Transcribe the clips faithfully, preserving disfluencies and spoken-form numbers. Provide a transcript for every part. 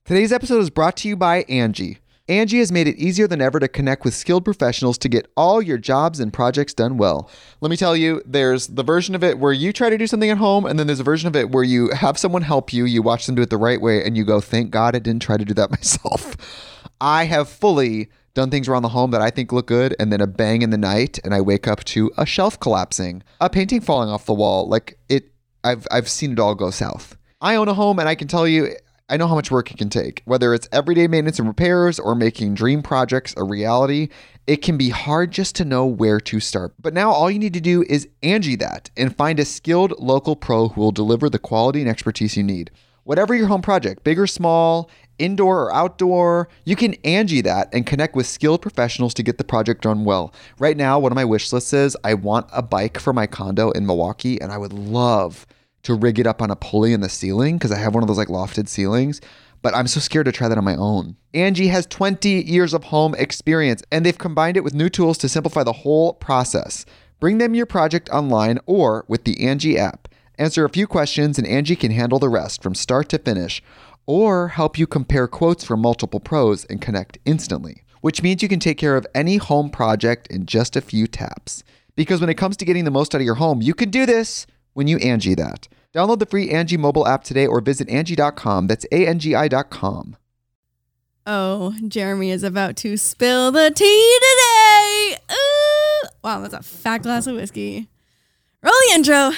Today's episode is brought to you by Angie. Angie has made it easier than ever to connect with skilled professionals to get all your jobs and projects done well. Let me tell you, there's the version of it where you try to do something at home, and then there's a version of it where you have someone help you, you watch them do it the right way, and you go, thank God I didn't try to do that myself. I have fully done things around the home that I think look good, and then a bang in the night, and I wake up to a shelf collapsing, a painting falling off the wall. Like, it, I've I've seen it all go south. I own a home, and I can tell you, I know how much work it can take. Whether it's everyday maintenance and repairs or making dream projects a reality, it can be hard just to know where to start. But now all you need to do is Angie that and find a skilled local pro who will deliver the quality and expertise you need. Whatever your home project, big or small, indoor or outdoor, you can Angie that and connect with skilled professionals to get the project done well. Right now, one of my wish lists is I want a bike for my condo in Milwaukee, and I would love to rig it up on a pulley in the ceiling because I have one of those like lofted ceilings, but I'm so scared to try that on my own. Angie has twenty years of home experience, and they've combined it with new tools to simplify the whole process. Bring them your project online or with the Angie app. Answer a few questions and Angie can handle the rest from start to finish, or help you compare quotes from multiple pros and connect instantly, which means you can take care of any home project in just a few taps. Because when it comes to getting the most out of your home, you can do this when you Angie that. Download the free Angie mobile app today or visit Angie dot com. That's A N G I dot com. Oh, Jeremy is about to spill the tea today. Ooh. Wow, that's a fat glass of whiskey. Roll the intro.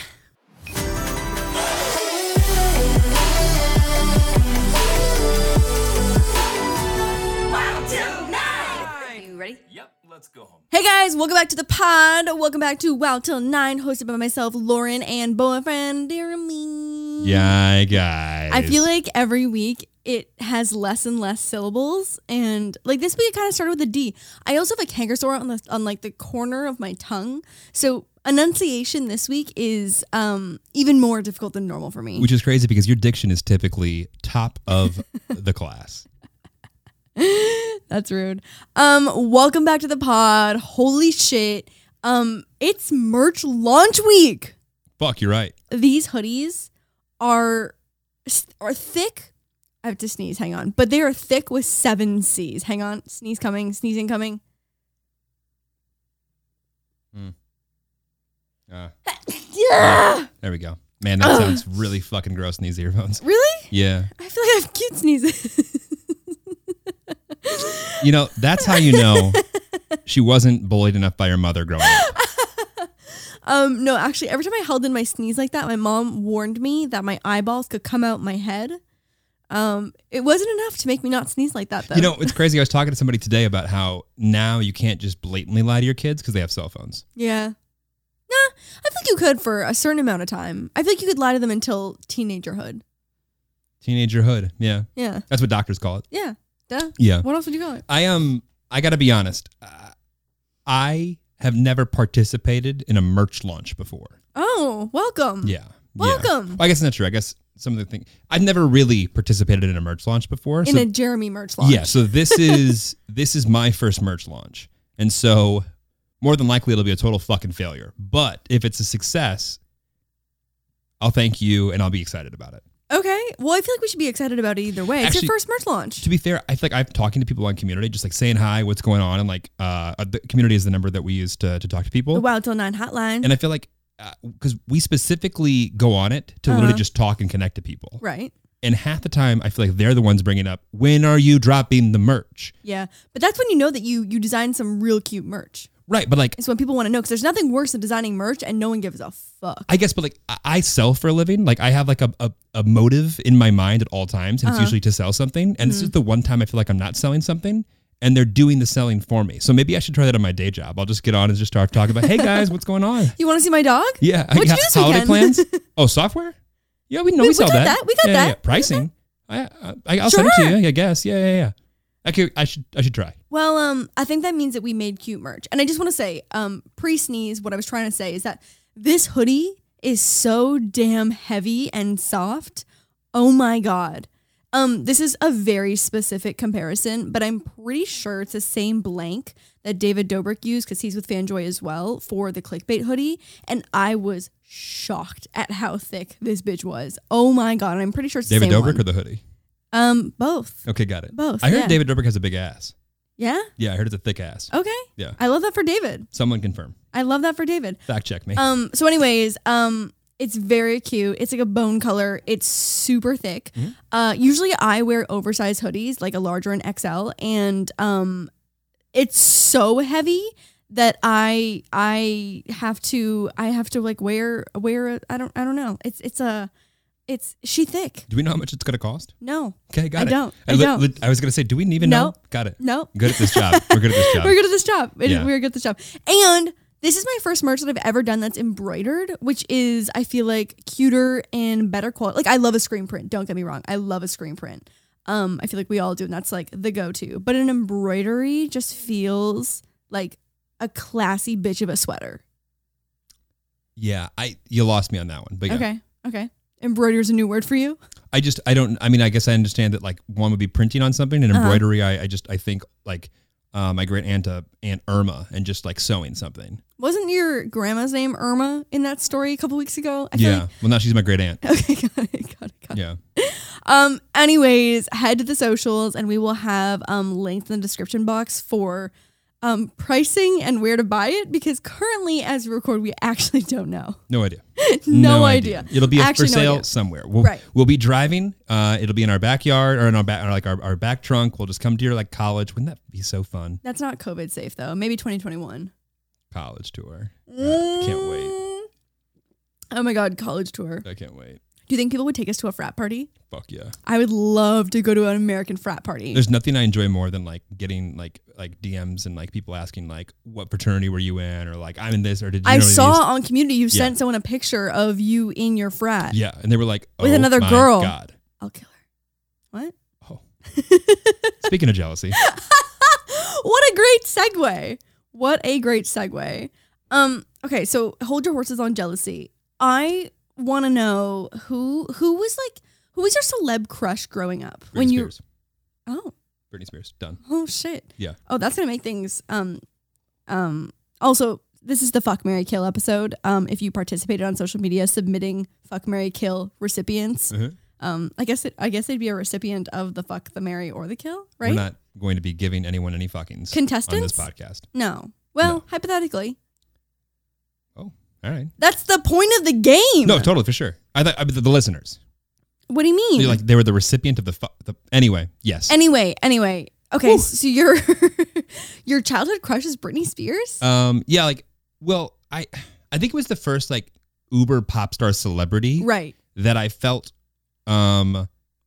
Let's go home. Hey guys, welcome back to the pod. Welcome back to Wow Till Nine, hosted by myself, Lauren, and boyfriend Jeremy. Yeah, guys. I feel like every week it has less and less syllables, and like this week it kind of started with a D. I also have a canker sore on the on like the corner of my tongue, so enunciation this week is um even more difficult than normal for me. Which is crazy because your diction is typically top of the class. That's rude. Um, welcome back to the pod. Holy shit. Um, it's merch launch week. Fuck, you're right. These hoodies are are thick. I have to sneeze, hang on. But they are thick with seven C's. Hang on. Sneeze coming, sneezing coming. Mm. Uh, yeah. There we go. Man, that sounds really fucking gross in these earphones. Really? Yeah. I feel like I have cute sneezes. You know, that's how you know she wasn't bullied enough by her mother growing up. um, no, actually, every time I held in my sneeze like that, my mom warned me that my eyeballs could come out my head. Um, it wasn't enough to make me not sneeze like that, though. You know, it's crazy. I was talking to somebody today about how now you can't just blatantly lie to your kids because they have cell phones. Yeah. Nah, I feel like you could for a certain amount of time. I feel like you could lie to them until teenagerhood. Teenagerhood, yeah. Yeah. That's what doctors call it. Yeah. Duh. Yeah. What else would you call it? I um I gotta be honest. Uh, I have never participated in a merch launch before. Oh, welcome. Yeah. Welcome. Yeah. Well, I guess that's not true. I guess some of the things I've never really participated in a merch launch before. In so, a Jeremy merch launch. Yeah. So this is this is my first merch launch, and so more than likely it'll be a total fucking failure. But if it's a success, I'll thank you and I'll be excited about it. Okay. Well, I feel like we should be excited about it either way. It's Actually, your first merch launch. To be fair, I feel like I'm talking to people on community, just like saying hi, what's going on, and like uh, the community is the number that we use to to talk to people. The Wow Till Nine hotline. And I feel like because uh, we specifically go on it to uh-huh. literally just talk and connect to people. Right. And half the time, I feel like they're the ones bringing up, when are you dropping the merch? Yeah. But that's when you know that you you designed some real cute merch. Right, but like... It's when people want to know, because there's nothing worse than designing merch and no one gives a fuck. I guess, but like, I sell for a living. Like, I have like a, a, a motive in my mind at all times, and uh-huh. it's usually to sell something. And mm-hmm. this is the one time I feel like I'm not selling something, and they're doing the selling for me. So maybe I should try that on my day job. I'll just get on and just start talking about, hey guys, what's going on? You want to see my dog? Yeah. What'd I, you do this holiday weekend? plans? Oh, software? Yeah, we know we, we sell got that. that. We got yeah, that. Yeah. Pricing. I, I, I'll sure. send it to you, I guess. Yeah, yeah, yeah. Okay, I should I should try. Well, um, I think that means that we made cute merch. And I just want to say, um, pre-sneeze, what I was trying to say is that this hoodie is so damn heavy and soft. Oh my God. Um, this is a very specific comparison, but I'm pretty sure it's the same blank that David Dobrik used, because he's with Fanjoy as well, for the clickbait hoodie. And I was shocked at how thick this bitch was. Oh my God. And I'm pretty sure it's the David same Dobrik one. or the hoodie? Um, both. Okay, got it. Both. I heard yeah. David Dobrik has a big ass. Yeah? Yeah, I heard it's a thick ass. Okay. Yeah. I love that for David. Someone confirm. I love that for David. Fact check me. Um, so anyways, um, it's very cute. It's like a bone color. It's super thick. Mm-hmm. Uh, usually I wear oversized hoodies, like a large or an X L, and um, it's so heavy that I I have to I have to like wear wear a, I don't I don't know. It's it's a it's she thick. Do we know how much it's going to cost? No. Okay, got I it. don't. I li- don't. li- I was going to say, do we even No. know? Got it. No. Good at this job. We're good at this job. We're good at this job. It- Yeah. We're good at this job. And this is my first merch that I've ever done that's embroidered, which is, I feel like, cuter and better quality. Like, I love a screen print. Don't get me wrong. I love a screen print. Um, I feel like we all do, and that's like the go-to. But an embroidery just feels like a classy bitch of a sweater. Yeah, I you lost me on that one. But yeah. Okay. Okay. Embroidery is a new word for you? I just, I don't, I mean, I guess I understand that like one would be printing on something and Uh-huh. embroidery, I, I just, I think like uh, my great aunt, uh, Aunt Irma, and just like sewing something. Wasn't your grandma's name Irma in that story a couple weeks ago? I feel Yeah. Well, now she's my great aunt. Like, okay, got it, got it, got it. Yeah. Um, anyways, head to the socials and we will have um links in the description box for um pricing and where to buy it, because currently as we record we actually don't know. No idea. no idea. It'll be Actually, for no sale idea. somewhere. We'll, Right. we'll be driving. Uh, it'll be in our backyard or in our back, or like our, our back trunk. We'll just come to your like college. Wouldn't that be so fun? That's not COVID safe though. Maybe twenty twenty-one. College tour. Uh, I can't wait. Oh my god, college tour. I can't wait. Do you think people would take us to a frat party? Fuck yeah. I would love to go to an American frat party. There's nothing I enjoy more than like getting like like D Ms and like people asking like what fraternity were you in, or like I'm in this, or did you I know saw these? on Community you Yeah. sent someone a picture of you in your frat. Yeah, and they were like, oh, With another my girl. God. I'll kill her. What? Oh. Speaking of jealousy, What a great segue. What a great segue. Um, okay, so hold your horses on jealousy. I want to know who who was like who was your celeb crush growing up Britney when you Spears. Oh, Britney Spears. Done. oh shit. Yeah. Oh, that's going to make things um um also this is the Fuck Marry Kill episode. Um if you participated on social media submitting Fuck Marry Kill recipients, Uh-huh. um I guess it I guess they'd be a recipient of the Fuck, the Marry, or the Kill, right? We're not going to be giving anyone any fuckings Contestants? on this podcast. No. Well, No. hypothetically. Oh, all right. That's the point of the game. No, totally, for sure. I thought I mean, the, the listeners. What do you mean? Like they were the recipient of the, fu- the anyway. Yes. Anyway, anyway. Okay, Whew. so your your childhood crush is Britney Spears? Um. Yeah. Like. Well, I. I think it was the first like uber pop star celebrity Right. that I felt. Um.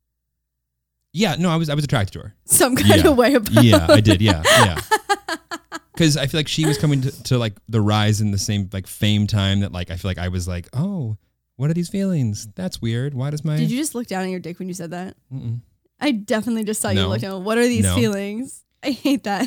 Yeah. No, I was. I was attracted to her. Some kind Yeah. of way about Yeah, I did. Yeah. Yeah. Because I feel like she was coming to, to like the rise in the same like fame time that like I feel like I was like, oh, what are these feelings? That's weird. Why does my Did you just look down at your dick when you said that? Mm-mm. I definitely just saw you No. look down. What are these No. feelings? I hate that.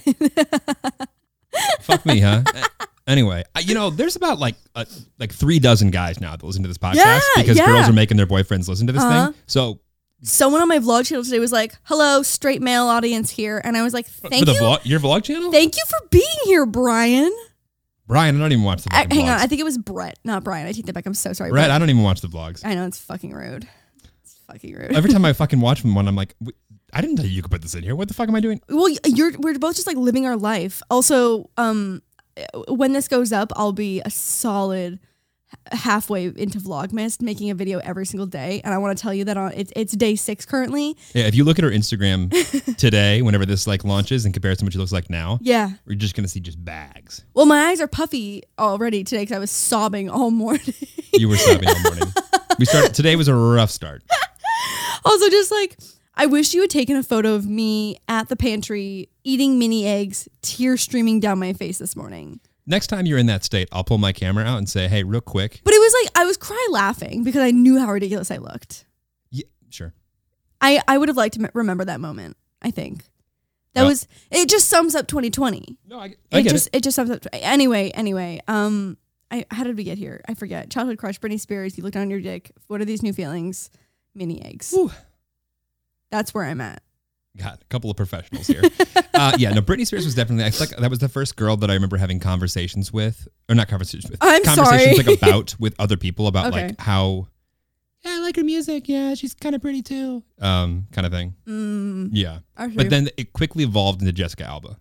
Fuck me, huh? Anyway, I, you know, there's about like uh, like three dozen guys now that listen to this podcast Yeah, because yeah. girls are making their boyfriends listen to this Uh-huh. thing. So Someone on my vlog channel today was like, "Hello, straight male audience here," and I was like, "Thank for the you, vlog, your vlog channel, thank you for being here, Brian." Brian, I don't even watch the I, fucking hang on, vlogs. I think it was Brett, not Brian. I take that back. I'm so sorry. Brett, Brett. I don't even watch the vlogs. I know it's fucking rude. It's fucking rude. Every time I fucking watch one, I'm like, "Wait, I didn't tell you you could put this in here. What the fuck am I doing? Well, you're we're both just like living our life. Also, um, when this goes up, I'll be a solid h- halfway into Vlogmas, making a video every single day. And I want to tell you that on it's it's day six currently. Yeah, if you look at her Instagram today, whenever this like launches in comparison to what she looks like now, Yeah. we're just gonna see just bags. Well, my eyes are puffy already today because I was sobbing all morning. You were sobbing all morning. We started today was a rough start. Also, just like I wish you had taken a photo of me at the pantry eating mini eggs, tears streaming down my face this morning. Next time you're in that state, I'll pull my camera out and say, "Hey, real quick." But it was like I was cry laughing because I knew how ridiculous I looked. Yeah, sure. I, I would have liked to m- remember that moment. I think that Well- was it. Just sums up twenty twenty. No, I, I It get just it. it just sums up. Anyway, anyway. Um, I how did we get here? I forget. Childhood crush, Britney Spears. You looked on your dick. What are these new feelings? Mini eggs. Whew. That's where I'm at. God, a couple of professionals here. uh, yeah, no, Britney Spears was definitely. I feel like that was the first girl that I remember having conversations with, or not conversations with. I'm conversations sorry. like about with other people about Okay. like how yeah, I like her music. Yeah, she's kind of pretty too. Um, kind of thing. Mm, Yeah. I see. But then it quickly evolved into Jessica Alba.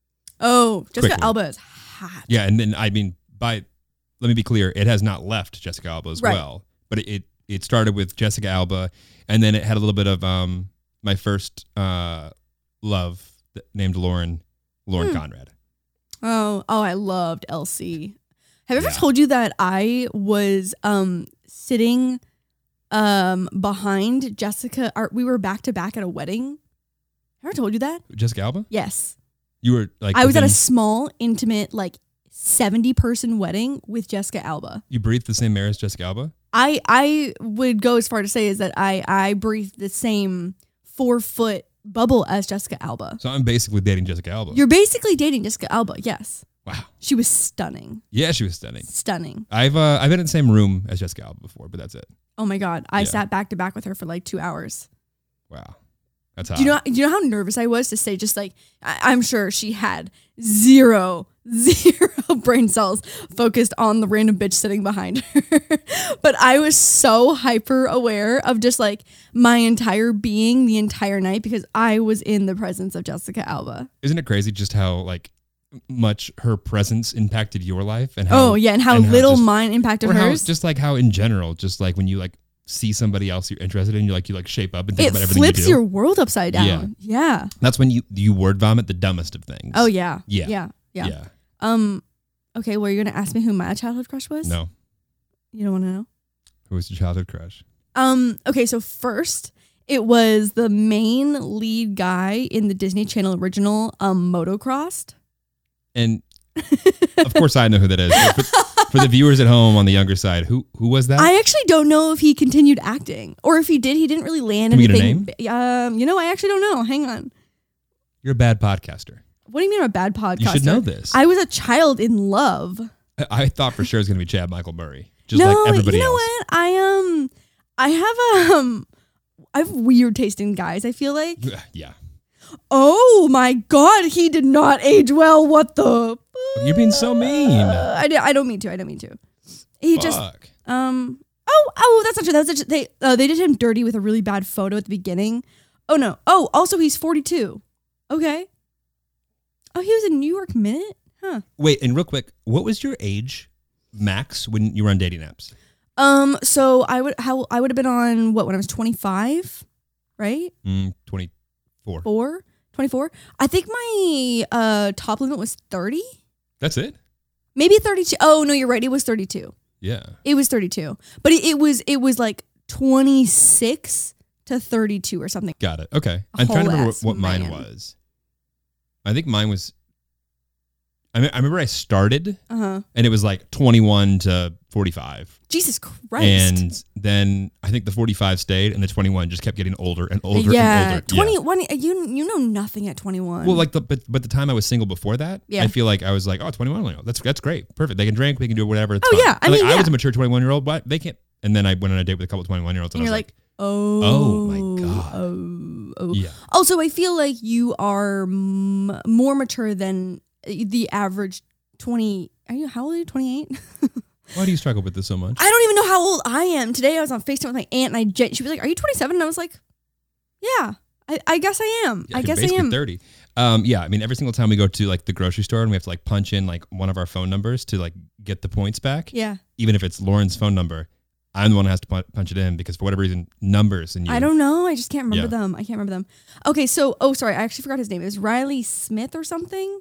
oh, Jessica quickly. Alba is hot. Yeah, and then I mean, by let me be clear, it has not left Jessica Alba as Right. well. But it, it it started with Jessica Alba, and then it had a little bit of um my first uh love th- named Lauren Lauren Hmm. Conrad. Oh, oh, I loved L C. Have I ever Yeah. told you that I was um sitting um behind Jessica? Or we were back to back at a wedding. Have I ever told you that? Jessica Alba? Yes. You were like I was at a within- small, intimate, like seventy person wedding with Jessica Alba. you breathed the same air as Jessica Alba? I I would go as far to say is that I I breathed the same four foot bubble as Jessica Alba. So I'm basically dating Jessica Alba. You're basically dating Jessica Alba. Yes, wow. she was stunning, Yeah, she was stunning. stunning. I've uh, I've been in the same room as Jessica Alba before, but that's it. Oh my god, I Yeah. sat back to back with her for like two hours. Wow. That's hot. Do you know? Do you know how nervous I was to say just like I, I'm sure she had zero, zero brain cells focused on the random bitch sitting behind her. But I was so hyper aware of just like my entire being the entire night because I was in the presence of Jessica Alba. Isn't it crazy just how like much her presence impacted your life and how Oh yeah, and how and how little just- mine impacted or how hers. just like how in general, just like when you like see somebody else you're interested in, you like you like shape up and think It about everything you flips do. your world upside down. Yeah. That's when you you word vomit the dumbest of things. Oh yeah. Yeah. Yeah. Yeah. Yeah. Um. Okay. Well, you're gonna ask me who my childhood crush was? No. You don't want to know? Who was your childhood crush? Um, okay, so first it was the main lead guy in the Disney Channel original um Motocrossed. And of course I know who that is. But For, for the viewers at home on the younger side, who who was that? I actually don't know if he continued acting or if he did, he didn't really land Can we get a anything. Um, you know, I actually don't know. Hang on. You're a bad podcaster. What do you mean I'm a bad podcaster? You should know this. I was a child in love. I, I thought for sure it was going to be Chad Michael Murray, just no, like everybody you know else. what? I um I have um I have weird taste in guys, I feel like. Yeah. Oh my god, he did not age well. What the You're being so mean. Uh, I, di- I don't mean to. I don't mean to. He just Fuck. um oh oh that's not true. That was just, they uh, they did him dirty with a really bad photo at the beginning. Oh no. Oh, also he's forty-two. Okay. Oh, he was in New York Minute? Huh. Wait, and real quick, what was your age max when you were on dating apps? Um so I would how I would have been on what when I was twenty-five, right? Mm, twenty-four. Four? twenty-four? I think my uh top limit was thirty. That's it? Maybe thirty-two. Oh, no, you're right. It was thirty-two. Yeah. It was thirty-two. But it, it was it was like twenty-six to thirty-two or something. Got it. Okay. A I'm trying to remember whole-ass what, what mine man. was. I think mine was. I mean, I remember I started Uh-huh. and it was like twenty-one to forty-five. Jesus Christ. And then I think the forty-five stayed and the twenty-one just kept getting older and older yeah. and older. twenty-one you you know nothing at twenty-one. Well, like the but, but the time I was single before that, Yeah. I feel like I was like, oh, twenty-one, like, that's that's great, perfect. They can drink, they can do whatever. It's Oh, fine. yeah, I And, like, mean, I was yeah. a mature twenty-one year old, but they can't. And then I went on a date with a couple of twenty-one year olds, and, and I you're was like, oh. Oh my God. Oh. oh. yeah, Also, I feel like you are m- more mature than the average twenty. Are you how old are you? twenty-eight? why do you struggle with this so much? I don't even know how old I am. Today I was on FaceTime with my aunt and I gen- she was like, "Are you twenty-seven?" And I was like, "Yeah, I, I guess I am. Yeah, I you're guess I basically am." thirty. Um, yeah, I mean, every single time we go to like the grocery store and we have to like punch in like one of our phone numbers to like get the points back, Yeah. even if it's Lauren's phone number, I'm the one who has to pu- punch it in because for whatever reason, numbers and you. I don't know. I just can't remember Yeah. them. I can't remember them. Okay, so oh sorry, I actually forgot his name. It was Riley Smith or something.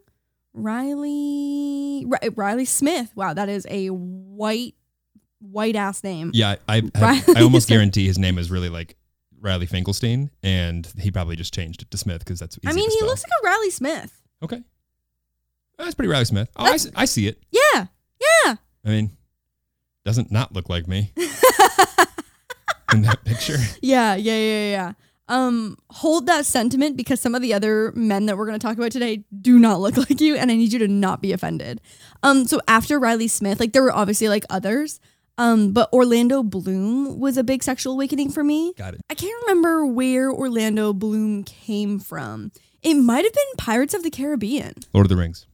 Riley Ri- Riley Smith. Wow, that is a white white ass name. Yeah, I I, Riley I almost Smith. guarantee his name is really like Riley Finkelstein, and he probably just changed it to Smith because that's. Easy I mean, to he spell. looks like a Riley Smith. Okay. That's pretty Riley Smith. Oh, I, That's- s- I see it. Yeah. Yeah. I mean, doesn't not look like me in that picture. Yeah, yeah, yeah, yeah. Um, hold that sentiment because some of the other men that we're going to talk about today do not look like you, and I need you to not be offended. Um, so after Riley Smith, like there were obviously like others, um, but Orlando Bloom was a big sexual awakening for me. Got it. I can't remember where Orlando Bloom came from. It might have been Pirates of the Caribbean. Lord of the Rings.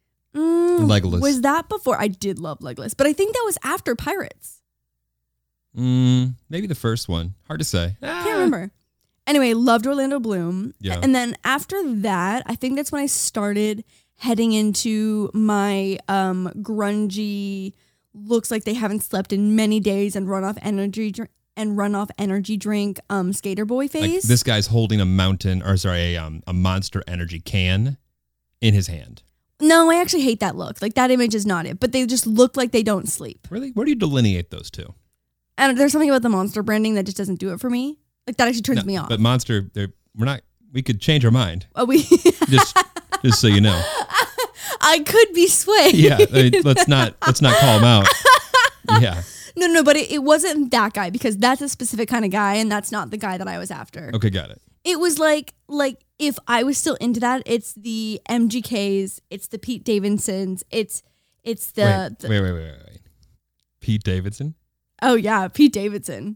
Mm, Legolas. Was that before? I did love Legolas, but I think that was after Pirates. Mm, maybe the first one. Hard to say. I can't remember. Anyway, loved Orlando Bloom. Yeah. And then after that, I think that's when I started heading into my um, grungy, looks like they haven't slept in many days and run off energy dr- and run off energy drink um, skater boy phase. Like this guy's holding a mountain, or sorry, a, um, a Monster Energy can in his hand. No, I actually hate that look. Like that image is not it, but they just look like they don't sleep. Really? Where do you delineate those two? And there's something about the Monster branding that just doesn't do it for me. Like that actually turns No, me off. But Monster, they're, we're not. We could change our mind. Oh, we just, just so you know. I could be swayed. Yeah, I mean, let's not let's not call him out. Yeah. No, no, but it, it wasn't that guy because that's a specific kind of guy, and that's not the guy that I was after. Okay, got it. It was like like if I was still into that, it's the M G Ks, it's the Pete Davidsons, it's it's the wait, the, wait, wait, wait, wait, wait. Pete Davidson. Oh yeah, Pete Davidson.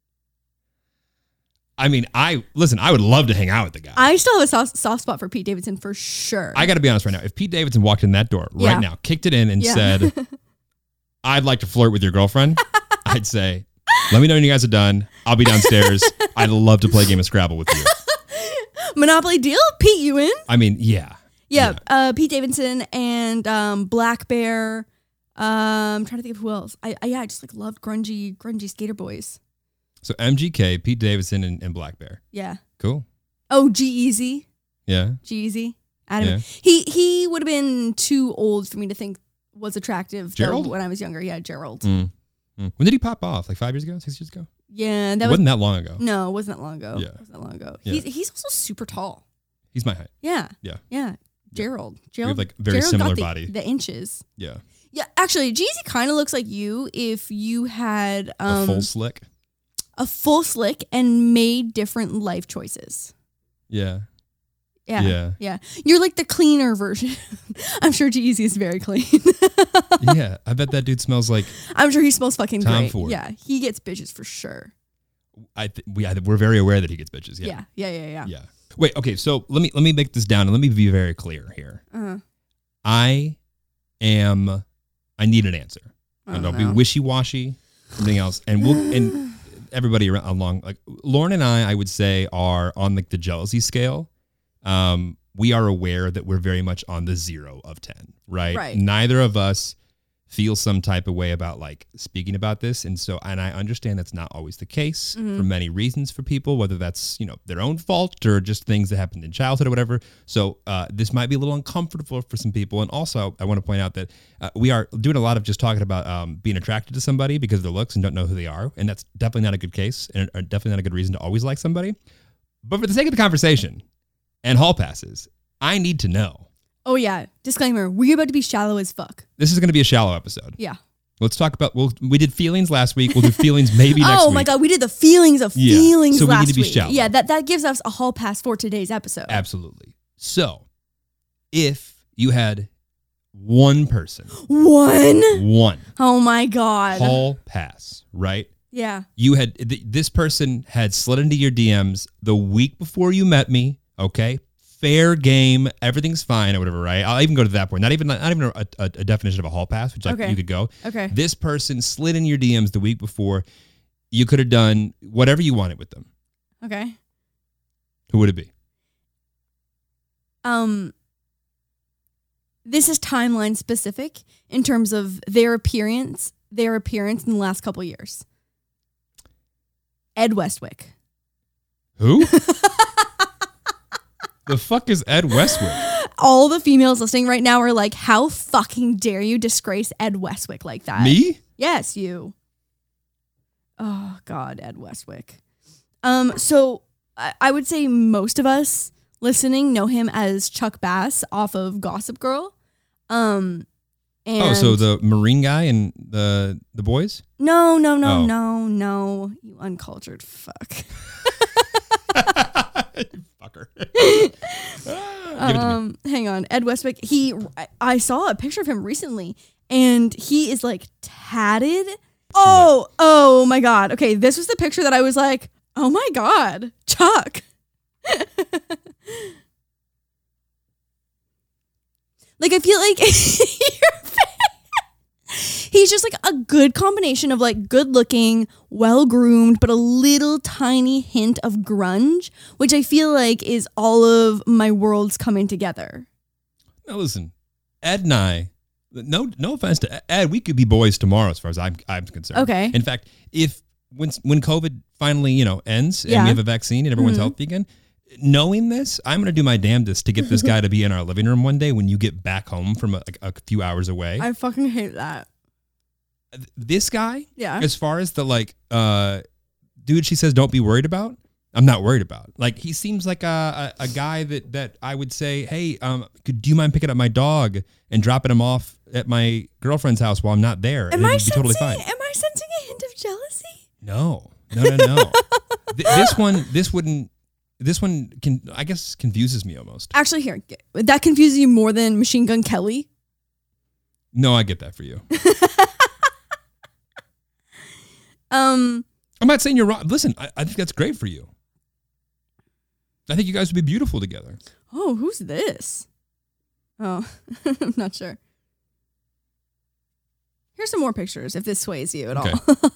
I mean, I listen. I would love to hang out with the guy. I still have a soft, soft spot for Pete Davidson for sure. I got to be honest right now. If Pete Davidson walked in that door right Yeah. now, kicked it in, and Yeah. said, "I'd like to flirt with your girlfriend," I'd say, "Let me know when you guys are done. I'll be downstairs. I'd love to play a game of Scrabble with you." Monopoly deal, Pete, you in? I mean, yeah, Yeah, Yeah. Uh, Pete Davidson and um, Black Bear. Um, I'm trying to think of who else. I, I yeah, I just like loved grungy, grungy skater boys. So M G K, Pete Davidson, and, and Black Bear. Yeah. Cool. Oh, G-Eazy. Yeah. G-Eazy. Adam. Yeah. He he would have been too old for me to think was attractive though, Gerald? when I was younger. Yeah, Gerald. Mm. Mm. When did he pop off? Like five years ago? Six years ago? Yeah, It that was wasn't that long ago. no, it wasn't that long ago. Yeah. It wasn't that long ago. Yeah. He's he's also super tall. He's my height. Yeah. Yeah. Yeah. Gerald. Gerald. have, like, very Gerald similar got the, body. The inches. Yeah. Yeah, actually, Jeezy kind of looks like you if you had um, a full slick. a full slick and made different life choices. Yeah. Yeah. Yeah. Yeah. You're like the cleaner version. I'm sure Jeezy is very clean. Yeah. I bet that dude smells like. I'm sure he smells fucking Tom great. Ford. Yeah. He gets bitches for sure. I th- we I, we're very aware that he gets bitches. Yeah. Yeah. Yeah. Yeah. Yeah. Yeah. Wait. Okay. So let me let me make this down and let me be very clear here. Uh-huh. I am. I need an answer. I And don't I'll be know. wishy washy. Something else. And we'll and everybody around along like Lauren and I, I would say, are on like the jealousy scale. Um, we are aware that we're very much on the zero of ten, right? Right. Neither of us feel some type of way about like speaking about this. And so, and I understand that's not always the case Mm-hmm. for many reasons for people, whether that's, you know, their own fault or just things that happened in childhood or whatever. So uh, this might be a little uncomfortable for some people. And also I want to point out that uh, we are doing a lot of just talking about um, being attracted to somebody because of their looks and don't know who they are. And that's definitely not a good case and uh, definitely not a good reason to always like somebody. But for the sake of the conversation and hall passes, I need to know. Oh, yeah. Disclaimer. We're about to be shallow as fuck. This is going to be a shallow episode. Yeah. Let's talk about, we'll, we did feelings last week. We'll do feelings maybe next oh, week. my God. We did the feelings of Yeah. feelings So we need last to be week. shallow. Yeah. That, that gives us a hall pass for today's episode. Absolutely. So if you had one person, One? one Oh, my God. hall pass, right? Yeah. You had, th- this person had slid into your D Ms the week before you met me, okay? Fair game, everything's fine or whatever, right? I'll even go to that point. Not even not even a, a, a definition of a hall pass, which like Okay. you could go. Okay. This person slid in your D Ms the week before. You could have done whatever you wanted with them. Okay. Who would it be? Um, this is timeline specific in terms of their appearance, their appearance in the last couple years. Ed Westwick. Who? The fuck is Ed Westwick? All the females listening right now are like, how fucking dare you disgrace Ed Westwick like that? Me? Yes, you. Oh, God, Ed Westwick. Um, so I, I would say most of us listening know him as Chuck Bass off of Gossip Girl. Um, and Oh, so the Marine guy and the the boys? no, no, no, Oh. no, no, you uncultured fuck. Fucker. Ah, give it to me. Um, hang on, Ed Westwick. He, I, I saw a picture of him recently, and he is like tatted. Oh, oh my God. Okay, this was the picture that I was like, oh my God, Chuck. Like I feel like your face- he just like a good combination of like good looking, well groomed, but a little tiny hint of grunge, which I feel like is all of my worlds coming together. Now listen, Ed and I, no no offense to Ed, we could be boys tomorrow as far as I'm I'm concerned. Okay. In fact, if when when COVID finally, you know, ends and Yeah. we have a vaccine and everyone's Mhm. healthy again, knowing this, I'm going to do my damnedest to get this guy to be in our living room one day when you get back home from a, like a few hours away. I fucking hate that. This guy, Yeah. as far as the like uh dude she says don't be worried about, I'm not worried about. Like, he seems like a, a, a guy that, that I would say, hey, um, could, do you mind picking up my dog and dropping him off at my girlfriend's house while I'm not there? Am and I it'd be sensing? totally fine. Am I sensing a hint of jealousy? No, no, no, no. Th- this one, this wouldn't, this one can, I guess, confuses me almost. Actually, here, that confuses you more than Machine Gun Kelly. No, I get that for you. Um, I'm not saying you're wrong. Listen, I, I think that's great for you. I think you guys would be beautiful together. oh, who's this? Oh, I'm not sure. Here's some more pictures if this sways you at Okay.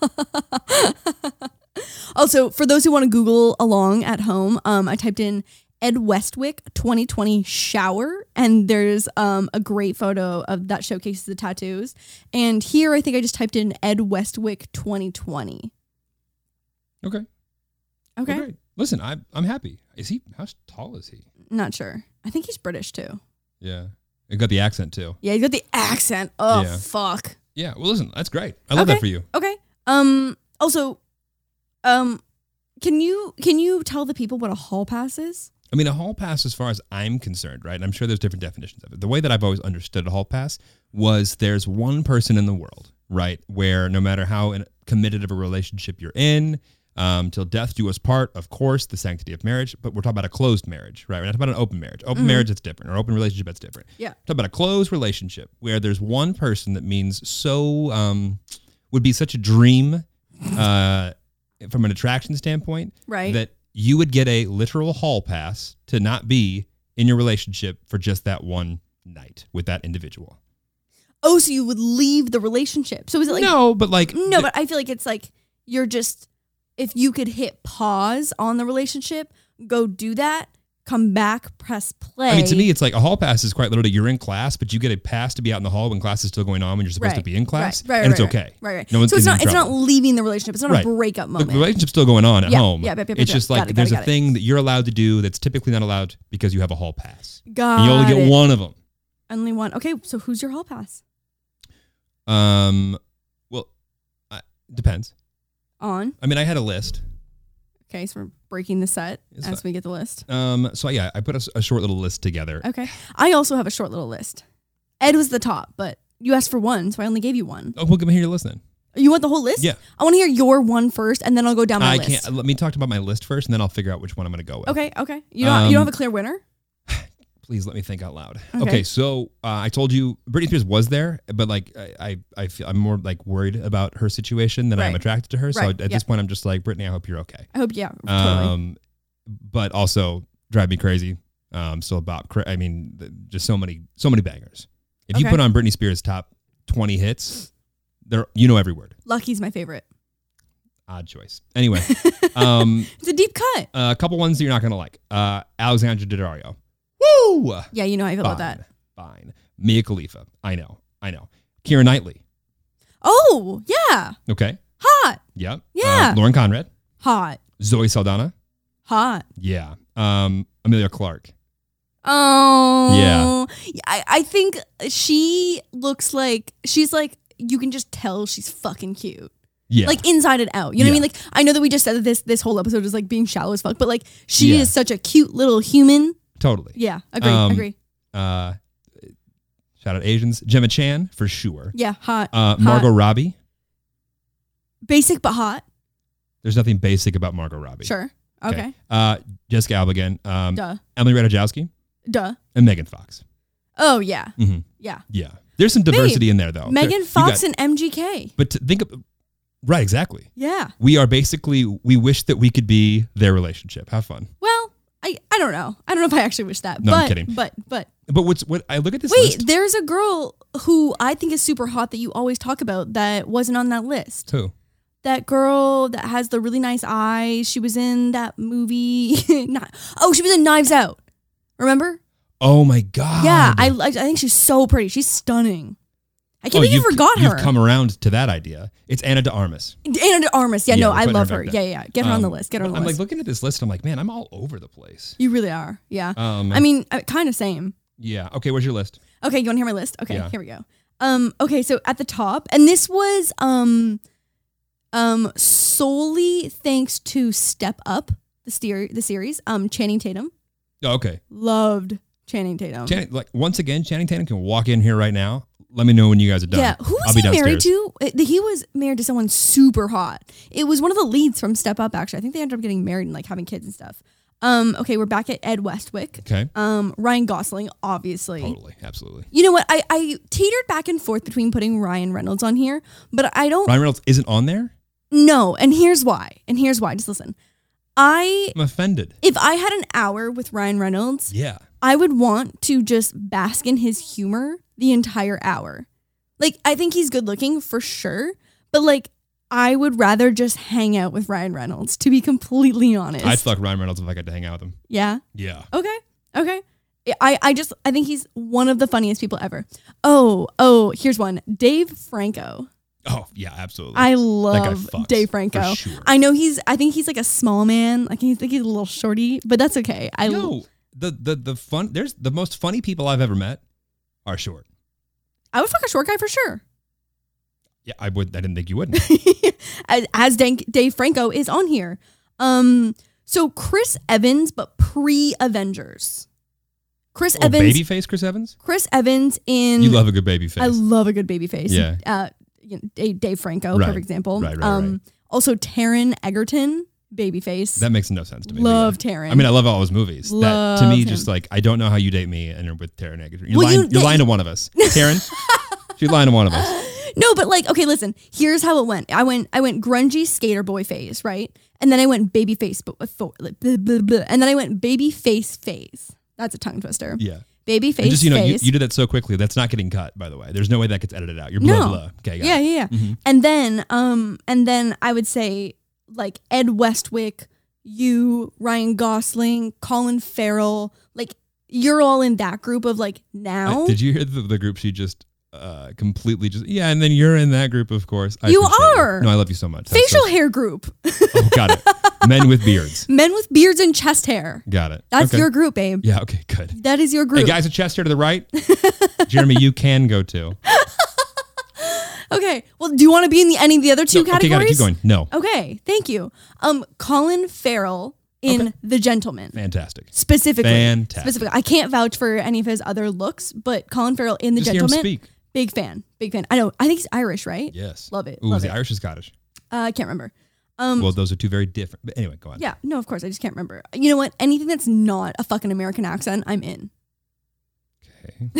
all. Also, for those who want to Google along at home, um, I typed in Ed Westwick twenty twenty shower, and there's um, a great photo of that showcases the tattoos. And here, I think I just typed in Ed Westwick twenty twenty. Okay. Okay, Well, great. Listen, I, I'm happy. Is he, how tall is he? not sure. I think he's British too. Yeah. He got the accent too. Yeah, he's got the accent. Oh, Yeah. fuck. Yeah. Well, listen, that's great. I love Okay. that for you. Okay. Um. Also, um, can you can you tell the people what a hall pass is? I mean, a hall pass, as far as I'm concerned, right? And I'm sure there's different definitions of it. The way that I've always understood a hall pass was there's one person in the world, right, where no matter how in- committed of a relationship you're in, um, till death do us part, of course, the sanctity of marriage, but we're talking about a closed marriage, right? We're not talking about an open marriage. Open Mhm. marriage, it's different. Or open relationship, that's different. Yeah. We're talking about a closed relationship where there's one person that means so, um, would be such a dream uh, from an attraction standpoint, Right. that you would get a literal hall pass to not be in your relationship for just that one night with that individual. Oh, so you would leave the relationship. So is it like no, but like No, but I feel like it's like you're just, if you could hit pause on the relationship, go do that, come back, press play. I mean, to me, it's like a hall pass is quite literally you're in class, but you get a pass to be out in the hall when class is still going on when you're supposed Right, to be in class, right, right, and it's right, okay. Right, right. No one's so it's getting not in it's not trouble. leaving the relationship. It's not Right. a breakup The moment. relationship's still going on at Yeah, home. yeah, yep, yep, it's yep. just Got like it, got there's it, a got it. thing that you're allowed to do that's typically not allowed because you have a hall pass. Got And you only get it. one of them. Only one. Okay, so who's your hall pass? Um, well, I, depends. On. I mean, I had a list. Okay, so we're breaking the set It's as fine. we get the list. Um, so yeah, I put a, s- a short little list together. Okay. I also have a short little list. Ed was the top, but you asked for one, so I only gave you one. Oh, well, give me hear your list then. You want the whole list? Yeah. I want to hear your one first, and then I'll go down my I list. can't. Let me talk about my list first, and then I'll figure out which one I'm going to go with. Okay, okay. You don't, you don't Um, have a clear winner? Please let me think out loud. Okay. Okay, so uh, I told you Britney Spears was there, but like I, I, I feel I'm more like worried about her situation than I'm Right. attracted to her. So Right, at yeah. this point, I'm just like, Britney, I hope you're okay. I hope, yeah, totally. Um, but also drive me crazy. Um, still about, cra- I mean, th- just so many, so many bangers. If you Okay. put on Britney Spears' top twenty hits, there you know every word. Lucky's my favorite. Odd choice. Anyway, um, It's a deep cut. a couple ones that you're not gonna like. Uh, Alexandra Daddario. Woo! Yeah, you know how I feel Fine, about that. fine. Mia Khalifa. I know. I know. Keira Knightley. Oh, yeah. Okay. Hot. Yep. Yeah. Uh, Lauren Conrad. Hot. Zoe Saldana. Hot. Yeah. Um, Amelia Clark. Oh. Yeah. I, I think she looks like, she's like, you can just tell she's fucking cute. Yeah. Like inside and out. You know what I Yeah. mean? Like, I know that we just said that this this whole episode is like being shallow as fuck, but like she Yeah. is such a cute little human. totally. Yeah. Agree. Um, agree. Uh, shout out Asians. Gemma Chan for sure. Yeah. Hot. Uh, hot. Margot Robbie. Basic but hot. There's nothing basic about Margot Robbie. Sure. Okay. Uh, Jessica Alba again. Um, Duh. Emily Ratajkowski Duh. and Megan Fox. Oh, yeah. hmm Yeah. Yeah. There's some diversity in there though. Megan There- you Fox got- and M G K. But to think of, right, exactly. Yeah. We are basically, we wish that we could be their relationship. Have fun. Well, I, I don't know. I don't know if I actually wish that. No, but, I'm kidding. But, but, But what's what I look at this Wait, list. there's a girl who I think is super hot that you always talk about that wasn't on that list. Who? That girl that has the really nice eyes. She was in that movie. Not, oh, she was in Knives Out. Remember? Oh my God. Yeah, I I think she's so pretty. She's stunning. I can't oh, believe you you've- forgot her. You've come around to that idea. It's Anna de Armas. Anna de Armas. Yeah, Yeah, no, we're I putting love her her. back Yeah, there. yeah, yeah. Get her on the Um, list. Get her on the I'm list. like looking at this list. I'm like, man, I'm all over the place. You really are. Yeah. Um, I mean, uh, kind of same. yeah. Okay, where's your list? Okay, you want to hear my list? Okay, Yeah. here we go. Um, okay, so at the top, and this was um, um, solely thanks to Step Up, the ser- the series. Um, Channing Tatum. Oh, okay. Loved Channing Tatum. Channing, like once again, Channing Tatum can walk in here right now. Let me know when you guys are done. Yeah, who I'll was be he married downstairs. to? Uh, He was married to someone super hot. It was one of the leads from Step Up. Actually, I think they ended up getting married and like having kids and stuff. Um, okay, we're back at Ed Westwick. Okay. Um, Ryan Gosling, obviously. Totally. Absolutely. You know what? I, I teetered back and forth between putting Ryan Reynolds on here, but I don't Ryan Reynolds isn't on there? know. And here's why. And here's why. Just listen. I I'm offended. if I had an hour with Ryan Reynolds, Yeah. I would want to just bask in his humor the entire hour. Like, I think he's good looking for sure, but like, I would rather just hang out with Ryan Reynolds, to be completely honest. I'd fuck Ryan Reynolds if I got to hang out with him. Yeah. Yeah. Okay. Okay. I, I just, I think he's one of the funniest people ever. Oh, oh, here's one. Dave Franco. Oh, yeah, absolutely. I guy love fucks, Dave for Franco. sure. I know he's, I think he's like a small man. Like, I think he's a little shorty, but that's okay. I no, the, the, the fun, there's the most funny people I've ever met are short. I would fuck a short guy for sure. Yeah, I would. I didn't think you wouldn't. as, as Dan- Dave Franco is on here. Um, so Chris Evans, but pre-Avengers. Chris Oh, Evans. babyface Chris Evans? Chris Evans in. You love a good baby face. I love a good baby face. Yeah. Uh, you know, Dave, Dave Franco, Right. perfect example. Right, right, um, right. Also Taron Egerton, baby face. That makes no sense to me. but Love yeah. Taron. I mean, I love all his movies. that to me, Love just him. like I don't know how you date me and you're with Taron Egerton. You're Well, lying. you- You, are lying to one of us, Taron. She's lying to one of us. No, but like, okay, listen. Here's how it went. I went, I went grungy skater boy phase, right? And then I went baby face, but with fo- like, blah, blah, blah. And then I went baby face phase. That's a tongue twister. Yeah. Baby face And just you know, you, face. you did that so quickly. That's not getting cut, by the way. There's no way that gets edited out. You're blah No. blah. Okay. Got yeah, it. yeah, yeah. And then, um, and then I would say like Ed Westwick, you, Ryan Gosling, Colin Farrell, like you're all in that group of like now. Uh, did you hear the, the group she just uh, completely just yeah? And then you're in that group, of course. I You appreciate are. No, I love you so much. That's Facial so- hair group. Oh, got it. Men with beards. Men with beards and chest hair. Got it. That's Okay. your group, babe. Yeah. Okay. Good. That is your Hey group. guys, a chest hair to the right. Jeremy, you can go too. Okay. Well, do you want to be in the any of the other two No, okay, got it. categories? Keep going. No. Okay. Thank you. Um, Colin Farrell in Okay. The Gentleman. Fantastic. Specifically. Fantastic. Specifically. I can't vouch for any of his other looks, but Colin Farrell in The Just hear him Gentleman. speak. Big fan. Big fan. I know. I think he's Irish, right? Yes. Love it. Ooh, love is he it. Irish or Scottish? Uh, I can't remember. Um, Well, those are two very different. But anyway, go on. yeah. No, of course. I just can't remember. You know what? Anything that's not a fucking American accent, I'm in. Okay.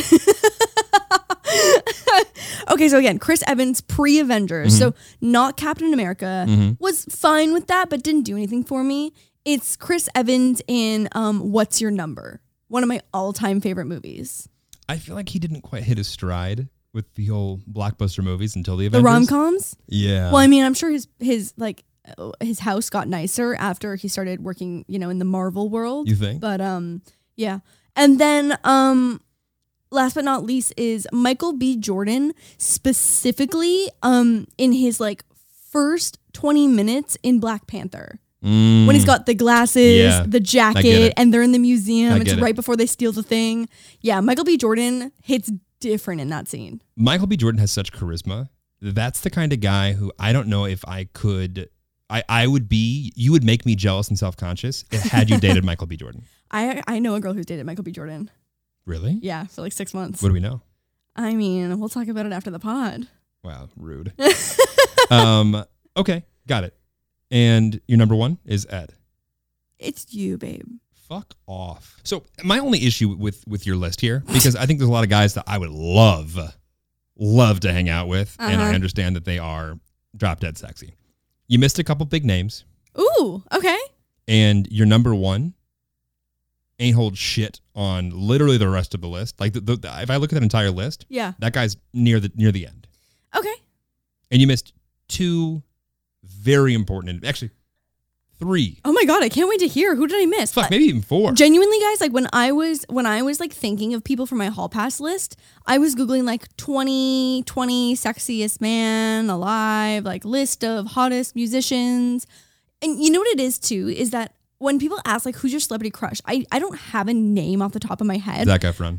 Okay, so again, Chris Evans pre-Avengers, Mm-hmm. so not Captain America, Mhm. was fine with that, but didn't do anything for me. It's Chris Evans in um, What's Your Number? One of my all-time favorite movies. I feel like he didn't quite hit his stride with the whole blockbuster movies until the The Avengers. rom-coms. Yeah. Well, I mean, I'm sure his his like uh, his house got nicer after he started working, you know, in the Marvel world. You think? But um, yeah, and then um. Last but not least is Michael B. Jordan, specifically um, in his like first twenty minutes in Black Panther. Mm. When he's got the glasses, Yeah, the I get jacket, it. and they're in the museum. I It's get it. right before they steal the thing. Yeah, Michael B. Jordan hits different in that scene. Michael B. Jordan has such charisma. That's the kind of guy who I don't know if I could. I, I would be. You would make me jealous and self conscious if had you dated Michael B. Jordan. I I know a girl who's dated Michael B. Jordan. Really? Yeah, for like six months. What do we know? I mean, we'll talk about it after the pod. Wow, rude. um. Okay, got it. And your number one is Ed. It's you, babe. Fuck off. So my only issue with with your list here, because I think there's a lot of guys that I would love, love to hang out with, and I Uh-huh. understand that they are drop dead sexy. You missed a couple big names, Ooh, okay. and your number one ain't hold shit on literally the rest of the list. Like the, the, if I look at that entire list, Yeah. that guy's near the near the end. Okay. And you missed two very important, actually three. Oh my God, I can't wait to hear. Who did I miss? Fuck, maybe even four. Genuinely, guys, like when I was when I was like thinking of people for my hall pass list, I was Googling like twenty, twenty sexiest man alive, like list of hottest musicians. And you know what it is too, is that when people ask like who's your celebrity crush, I, I don't have a name off the top of my head. Zac Efron.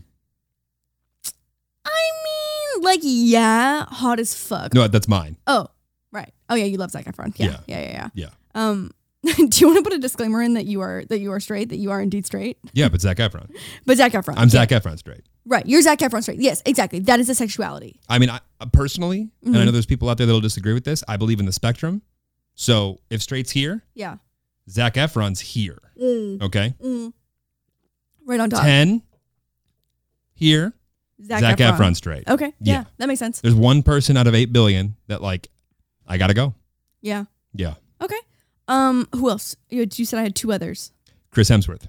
I mean, like, yeah, hot as fuck. No, that's mine. Oh, right. Oh yeah, you love Zac Efron. Yeah, Yeah. yeah, yeah, yeah. Yeah. Um, do you want to put a disclaimer in that you are that you are straight, that you are indeed straight? Yeah, but Zac Efron. But Zac Efron. I'm yeah. Zac Efron straight. Right, you're Zac Efron straight. Yes, exactly. That is a sexuality. I mean, I, personally, Mm-hmm. and I know there's people out there that'll disagree with this, I believe in the spectrum. So if straight's here, Yeah. Zac Efron's here. Mm. Okay? Mm. Right on top. ten here, Zac, Zac Efron. Efron straight. Okay. Yeah, Yeah. that makes sense. There's one person out of eight billion that, like, I gotta go. Yeah. Yeah. Okay. Um, who else? You, you said I had two others. Chris Hemsworth.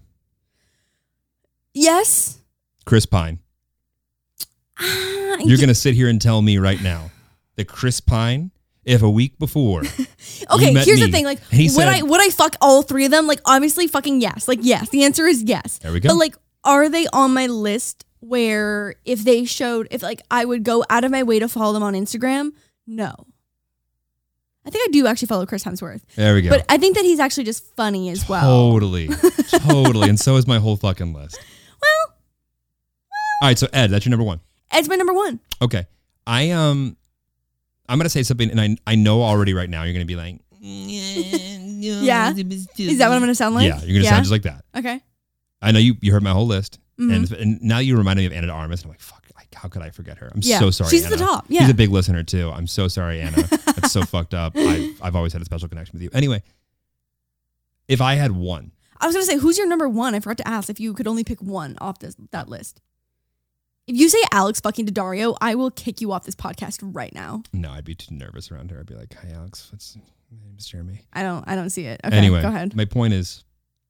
Yes. Chris Pine. Ah, You're ye- gonna sit here and tell me right now that Chris Pine, if a week before, Okay, you met here's the me, thing. Like, and he would said- I would I fuck all three of them? Like, obviously, fucking yes. Like, yes. The answer is yes. There we go. But like, are they on my list? Where if they showed, if like I would go out of my way to follow them on Instagram? No. I think I do actually follow Chris Hemsworth, There we go. but I think that he's actually just funny as well. Totally. Totally. And so is my whole fucking list. Well, All right, so Ed, that's your number one. Ed's my number one. Okay. I um I'm gonna say something and I I know already right now you're gonna be like Yeah. Is that what I'm gonna sound like? Yeah, you're gonna sound just like that. Okay. I know you you heard my whole list. Mhm. And, and now you reminded me of Anna de Armas. And I'm like, fuck, like, how could I forget her? I'm Yeah. so sorry. She's Anna. the top, yeah. She's a big listener too. I'm so sorry, Anna. That's so fucked up. I, I've always had a special connection with you. Anyway, if I had one, I was gonna say, who's your number one? I forgot to ask if you could only pick one off this that list. If you say Alex fucking Daddario, I will kick you off this podcast right now. no, I'd be too nervous around her. I'd be like, hi, Alex. What's my name is Jeremy. I don't. I don't see it. Okay, Anyway, go ahead. my point is,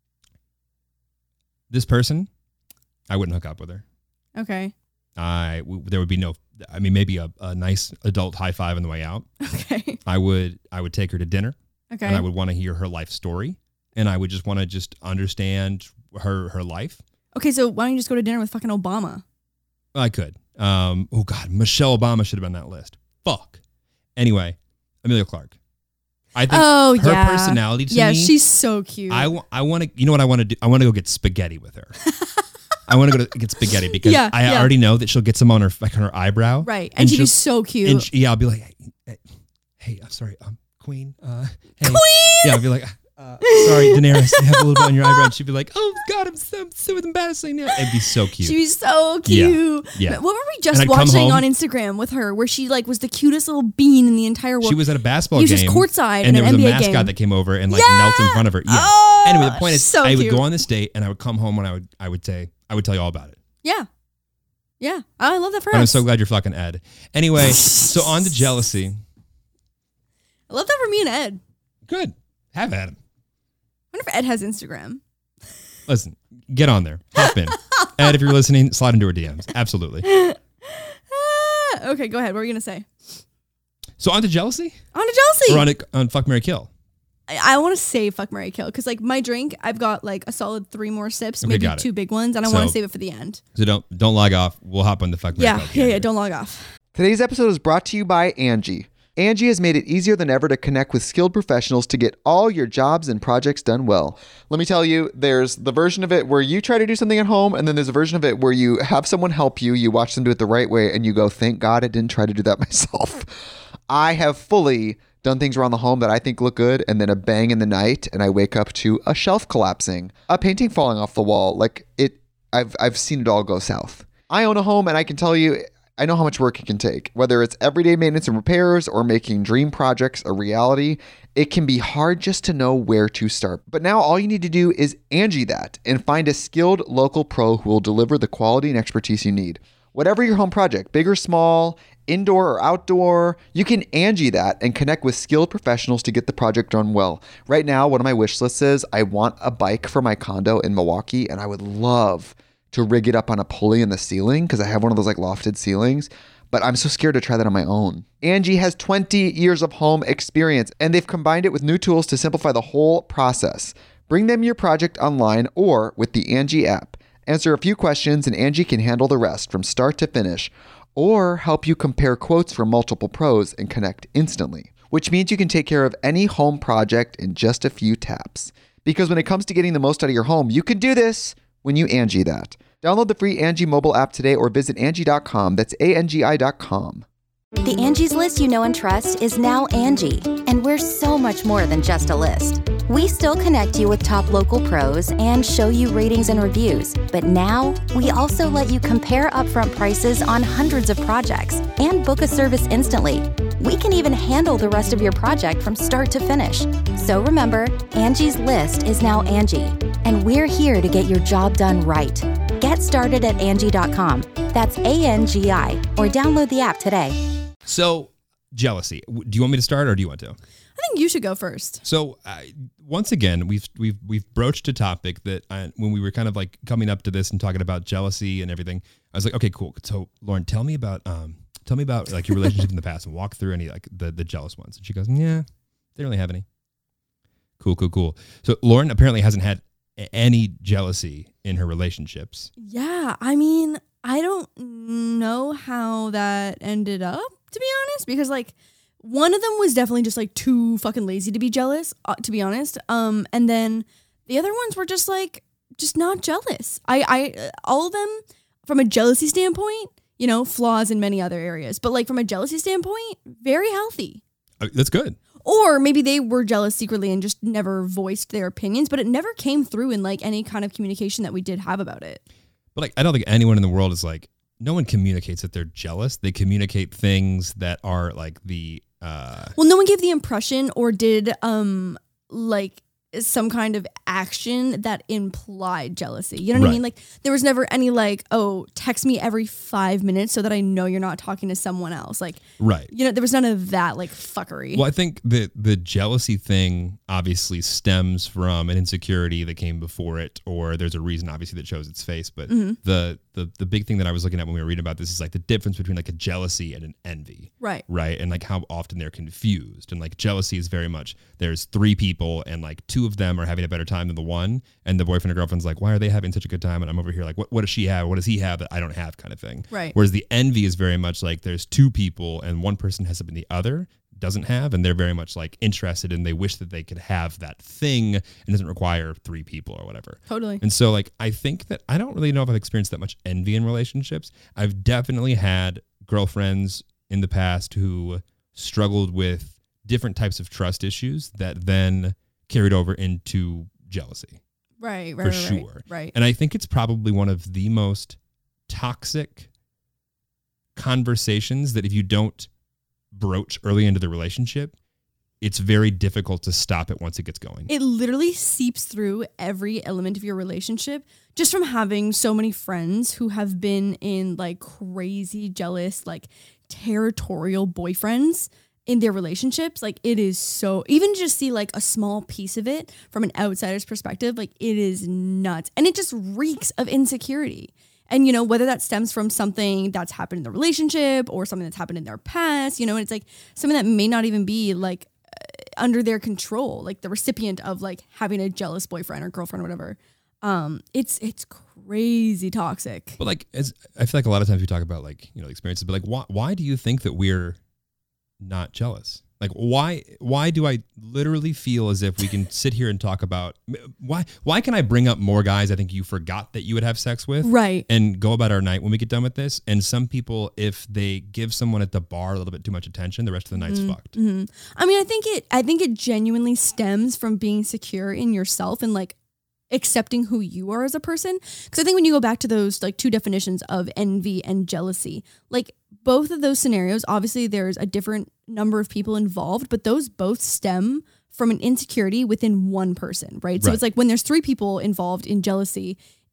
this person, I wouldn't hook up with her. Okay. I w- there would be no. I mean, maybe a, a nice adult high five on the way out. Okay. I would. I would take her to dinner, Okay. and I would want to hear her life story, and I would just want to just understand her her life. Okay. So why don't you just go to dinner with fucking Obama? I could. Um. Oh God, Michelle Obama should have been on that list. Fuck. Anyway, Amelia Clark. I think Oh her yeah. personality to yeah, me. she's so cute. I, w- I want to. You know what I want to do? I want to go get spaghetti with her. I want to go to get spaghetti because Yeah, I yeah. already know that she'll get some on her like on her eyebrow. right, and, she'd she'll- be so cute. And she, yeah, I'll be like, hey, hey, hey, I'm sorry, um, Queen. Uh, hey. Queen. Yeah, I'll be like, uh, sorry, Daenerys, you have a little bit on your eyebrow. And she'd be like, oh God, I'm so, I'm so embarrassing now. It'd be so cute. She'd be so cute. Yeah. What were we just And I'd come watching home- on Instagram with her, where she like was the cutest little bean in the entire world? She was at a basketball He was game. just courtside and in there an was N B A a mascot game. that came over and like Yeah! knelt in front of her. Yeah. Oh, anyway, the point is, so I would cute. go on this date and I would come home and I would, I would say, I would tell you all about it. Yeah, yeah. I love that for But I'm us. so glad you're fucking Ed. Anyway, so on to jealousy. I love that for me and Ed. Good. Have at him. I wonder if Ed has Instagram. Listen, get on there. Hop in. Ed, if you're listening, slide into her D Ms. Absolutely. Ah, okay, go ahead. What were you gonna say? So on to jealousy? On to jealousy. Or on, it, on Fuck, Marry, Kill? I, I want to say fuck, marry, kill because like my drink, I've got like a solid three more sips, Okay, maybe got it. two big ones, and I want to So- save it for the end. So don't don't log off. We'll hop on the Fuck, Marry, Yeah, Kill. at the yeah, end yeah. here. Don't log off. Today's episode is brought to you by Angie. Angie has made it easier than ever to connect with skilled professionals to get all your jobs and projects done well. Let me tell you, there's the version of it where you try to do something at home, and then there's a version of it where you have someone help you, you watch them do it the right way, and you go, thank God I didn't try to do that myself. I have fully done things around the home that I think look good, and then a bang in the night, and I wake up to a shelf collapsing, a painting falling off the wall. Like it, I've I've seen it all go south. I own a home, and I can tell you, I know how much work it can take. Whether it's everyday maintenance and repairs or making dream projects a reality, it can be hard just to know where to start. But now all you need to do is Angie that and find a skilled local pro who will deliver the quality and expertise you need. Whatever your home project, big or small, indoor or outdoor. You can Angie that and connect with skilled professionals to get the project done well. Right now, one of my wish lists is I want a bike for my condo in Milwaukee, and I would love to rig it up on a pulley in the ceiling because I have one of those like lofted ceilings, but I'm so scared to try that on my own. Angie has twenty years of home experience, and they've combined it with new tools to simplify the whole process. Bring them your project online or with the Angie app. Answer a few questions and Angie can handle the rest from start to finish, or help you compare quotes from multiple pros and connect instantly, which means you can take care of any home project in just a few taps. Because when it comes to getting the most out of your home, you can do this when you Angie that. Download the free Angie mobile app today or visit Angie dot com. That's A N G I dot com. The Angie's List you know and trust is now Angie, and we're so much more than just a list. We still connect you with top local pros and show you ratings and reviews, but now we also let you compare upfront prices on hundreds of projects and book a service instantly. We can even handle the rest of your project from start to finish. So remember, Angie's List is now Angie, and we're here to get your job done right. Get started at Angie dot com. That's A N G I, or download the app today. So, jealousy. Do you want me to start or do you want to? I think you should go first. So, uh, once again, we've we've we've broached a topic that I, when we were kind of like coming up to this and talking about jealousy and everything, I was like, okay, cool. So, Lauren, tell me about um, tell me about like your relationship in the past and walk through any like the the jealous ones. And she goes, yeah, they don't really have any. Cool, cool, cool. So, Lauren apparently hasn't had any jealousy in her relationships. Yeah, I mean, I don't know how that ended up, to be honest, because like one of them was definitely just like too fucking lazy to be jealous, uh, to be honest. Um, and then the other ones were just like just not jealous. I, I, all of them from a jealousy standpoint, you know, flaws in many other areas, but like from a jealousy standpoint, very healthy. Uh, that's good. Or maybe they were jealous secretly and just never voiced their opinions, but it never came through in like any kind of communication that we did have about it. But like, I don't think anyone in the world is like, no one communicates that they're jealous. They communicate things that are like the, uh, well, no one gave the impression or did um like some kind of action that implied jealousy. You know what Right. I mean? Like there was never any like, oh, text me every five minutes so that I know you're not talking to someone else. Like, right. you know, there was none of that like fuckery. Well, I think the the jealousy thing obviously stems from an insecurity that came before it, or there's a reason obviously that shows its face. But Mm-hmm. the, the the big thing that I was looking at when we were reading about this is like the difference between like a jealousy and an envy. Right. Right. And like how often they're confused. And like jealousy is very much there's three people and like two of them are having a better time than the one. And the boyfriend or girlfriend's like, why are they having such a good time? And I'm over here like, what, what does she have? What does he have that I don't have kind of thing. Right. Whereas the envy is very much like there's two people and one person has something the other doesn't have. And they're very much like interested and they wish that they could have that thing and doesn't require three people or whatever. Totally. And so like, I think that I don't really know if I've experienced that much envy in relationships. I've definitely had girlfriends in the past who struggled with different types of trust issues that then carried over into jealousy. Right, right, For right, sure. Right, right. And I think it's probably one of the most toxic conversations that if you don't broach early into the relationship, it's very difficult to stop it once it gets going. It literally seeps through every element of your relationship just from having so many friends who have been in like crazy, jealous, like territorial boyfriends in their relationships. Like it is so, even just see like a small piece of it from an outsider's perspective, like it is nuts. And it just reeks of insecurity. And, you know, whether that stems from something that's happened in the relationship or something that's happened in their past, you know, and it's like something that may not even be like under their control, like the recipient of like having a jealous boyfriend or girlfriend or whatever. Um, it's it's crazy toxic. But like, as I feel like a lot of times we talk about like, you know, experiences, but like, why, why do you think that we're not jealous? Like, why, why do I literally feel as if we can sit here and talk about why, why can I bring up more guys I think you forgot that you would have sex with? Right. And go about our night when we get done with this. And some people, if they give someone at the bar a little bit too much attention, the rest of the night's Mm-hmm. fucked. Mm-hmm. I mean, I think it, I think it genuinely stems from being secure in yourself and like accepting who you are as a person. Because I think when you go back to those like two definitions of envy and jealousy, like both of those scenarios, obviously there's a different number of people involved, but those both stem from an insecurity within one person, right? So Right. it's like when there's three people involved in jealousy,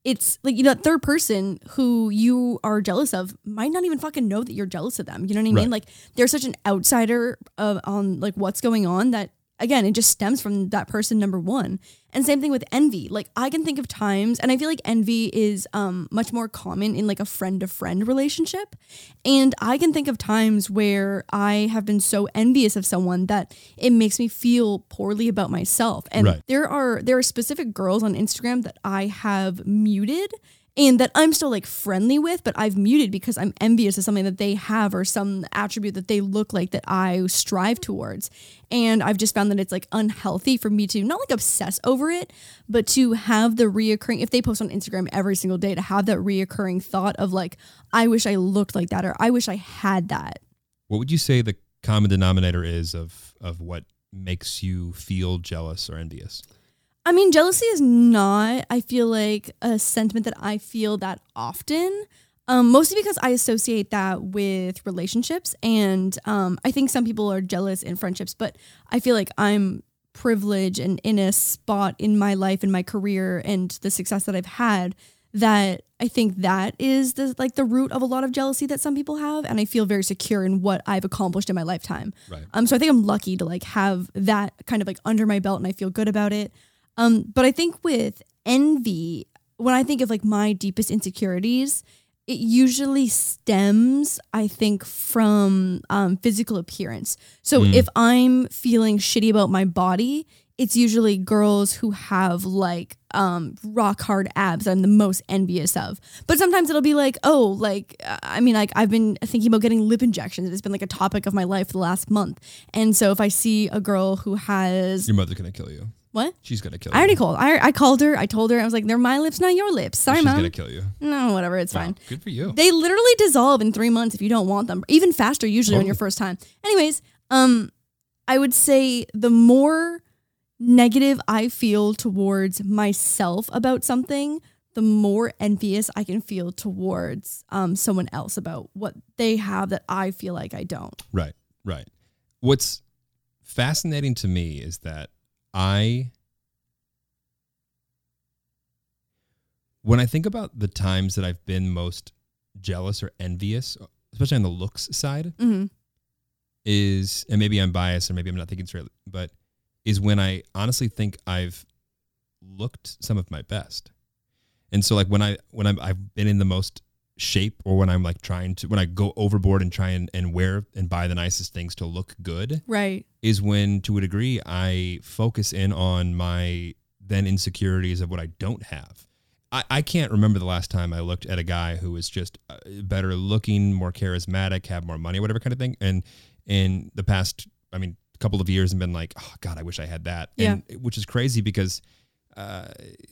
it's like, you know, that third person who you are jealous of might not even fucking know that you're jealous of them. You know what I mean? Right. Like they're such an outsider of, on like what's going on that, again, it just stems from that person, number one. And same thing with envy. Like I can think of times, and I feel like envy is um, much more common in like a friend to friend relationship. And I can think of times where I have been so envious of someone that it makes me feel poorly about myself. And Right. there are there are specific girls on Instagram that I have muted and that I'm still like friendly with, but I've muted because I'm envious of something that they have or some attribute that they look like that I strive towards. And I've just found that it's like unhealthy for me to not like obsess over it, but to have the reoccurring, if they post on Instagram every single day, to have that reoccurring thought of like, I wish I looked like that or I wish I had that. What would you say the common denominator is of of what makes you feel jealous or envious? I mean, jealousy is not, I feel like, a sentiment that I feel that often, um, mostly because I associate that with relationships. And um, I think some people are jealous in friendships, but I feel like I'm privileged and in a spot in my life, in my career, and the success that I've had, that I think that is the like the root of a lot of jealousy that some people have. And I feel very secure in what I've accomplished in my lifetime. Right. Um, so I think I'm lucky to like have that kind of like under my belt and I feel good about it. Um, but I think with envy, when I think of like my deepest insecurities, it usually stems, I think, from um, physical appearance. So Mm. if I'm feeling shitty about my body, it's usually girls who have like um, rock hard abs I'm the most envious of. But sometimes it'll be like, oh, like, uh, I mean, like I've been thinking about getting lip injections. It's been like a topic of my life for the last month. And so if I see a girl who has... Your mother's going to kill you. What? She's going to kill I you. already called. I, I called her. I told her. I was like, they're my lips, not your lips. Sorry, She's Mom. going to kill you. No, whatever. It's Wow, fine. good for you. They literally dissolve in three months if you don't want them. Even faster usually on Totally. your first time. Anyways, um, I would say the more negative I feel towards myself about something, the more envious I can feel towards um, someone else about what they have that I feel like I don't. Right, right. What's fascinating to me is that I, when I think about the times that I've been most jealous or envious, especially on the looks side, Mm-hmm. is, and maybe I'm biased or maybe I'm not thinking straight, but is when I honestly think I've looked some of my best. And so like when I, when I'm, I've been in the most shape, or when I'm like trying to, when I go overboard and try and, and wear and buy the nicest things to look good, Right. is when, to a degree, I focus in on my then insecurities of what I don't have. I, I can't remember the last time I looked at a guy who was just uh, better looking, more charismatic, have more money, whatever kind of thing. And in the past, I mean, a couple of years and been like, oh God, I wish I had that. Yeah. And, which is crazy because uh,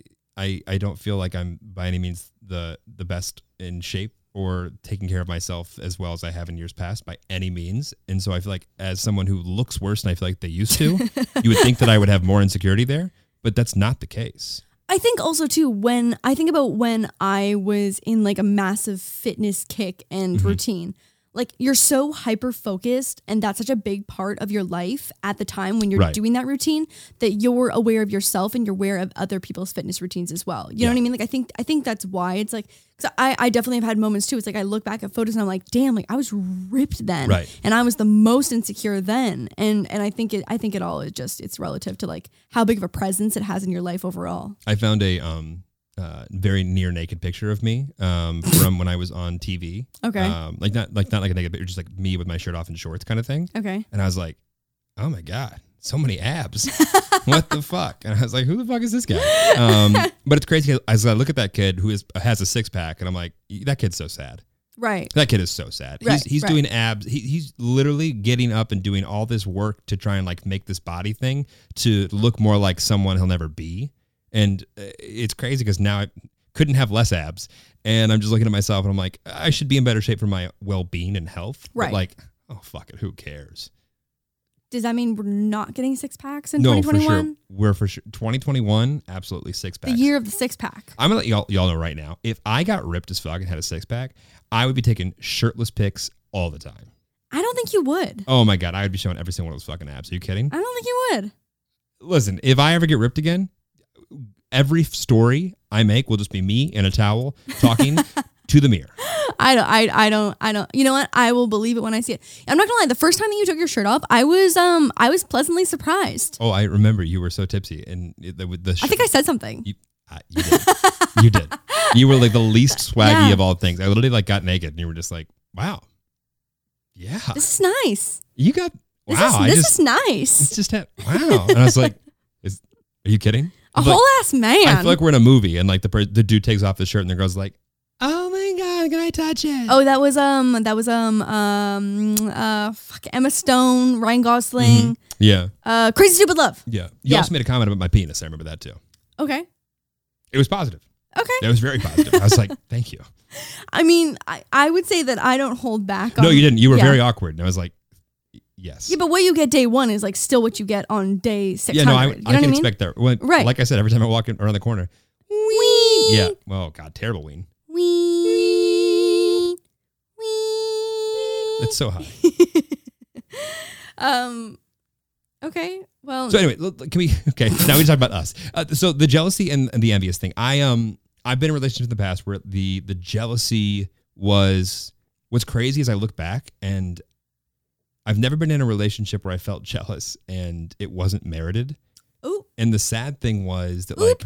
I I don't feel like I'm by any means the the best in shape or taking care of myself as well as I have in years past by any means. And so I feel like as someone who looks worse than I feel like they used to, you would think that I would have more insecurity there, but that's not the case. I think also too, when I think about when I was in like a massive fitness kick and Mm-hmm. routine, like you're so hyper focused and that's such a big part of your life at the time when you're Right. doing that routine that you're aware of yourself and you're aware of other people's fitness routines as well. You know Yeah. what I mean? Like I think I think that's why it's like, cause I, I definitely have had moments too. It's like I look back at photos and I'm like, damn, like I was ripped then. Right. And I was the most insecure then. And and I think it I think it all is just it's relative to like how big of a presence it has in your life overall. I found a um uh very near naked picture of me um from when I was on T V. Okay. Um like not like not like a naked picture, just like me with my shirt off and shorts kind of thing. Okay. And I was like, oh my God, so many abs. What the fuck? And I was like, who the fuck is this guy? Um, but it's crazy as I look at that kid who is has a six pack and I'm like, that kid's so sad. Right. That kid is so sad. Right, he's he's right. doing abs. He, he's literally getting up and doing all this work to try and like make this body thing to look more like someone he'll never be. And uh, it's crazy because now I couldn't have less abs. And I'm just looking at myself and I'm like, I should be in better shape for my well-being and health. Right. But like, oh, fuck it. Who cares? Does that mean we're not getting six packs in No, twenty for twenty-one? sure. We're for sure. twenty twenty-one, absolutely six The packs. year of the six pack. I'm gonna let y'all y'all know right now. If I got ripped as fuck and had a six pack, I would be taking shirtless pics all the time. I don't think you would. Oh my God, I would be showing every single one of those fucking abs. Are you kidding? I don't think you would. Listen, if I ever get ripped again, every story I make will just be me in a towel talking to the mirror. I don't, I, I don't, I don't, you know what? I will believe it when I see it. I'm not gonna lie. The first time that you took your shirt off, I was, um, I was pleasantly surprised. Oh, I remember you were so tipsy and the, the sh- I think I said something. You, uh, you did. You did. You were like the least swaggy Yeah. of all things. I literally like got naked and you were just like, wow. Yeah. This is nice. You got, This wow. is, I this just, is nice. it's just, had, wow. And I was like, is, are you kidding? A Like, whole ass man. I feel like we're in a movie and like the per- the dude takes off his shirt and the girl's like, oh my God, can I touch it? Oh, that was um, that was um, um, uh, fuck, Emma Stone, Ryan Gosling, Yeah. uh, Crazy Stupid Love. Yeah. You Yeah. also made a comment about my penis. I remember that too. Okay, It was positive. okay. It was very positive. I was like, thank you. I mean, I, I would say that I don't hold back. No, on, you didn't. You were yeah. very awkward. And I was like, yes. Yeah, but what you get day one is like still what you get on day six Yeah, hundred. no, I, you know I what can I mean? expect that. Well, Right. Like I said, every time I walk in, around the corner. Wee. Yeah. Well, God, terrible ween. Wee. Wee. It's so high. um. Okay. Well. So anyway, look, can we? Okay, now we talk about us. Uh, so the jealousy and, and the envious thing. I um, I've been in relationships in the past where the the jealousy was what's crazy is I look back and I've never been in a relationship where I felt jealous and it wasn't merited. Ooh. And the sad thing was that Oop. like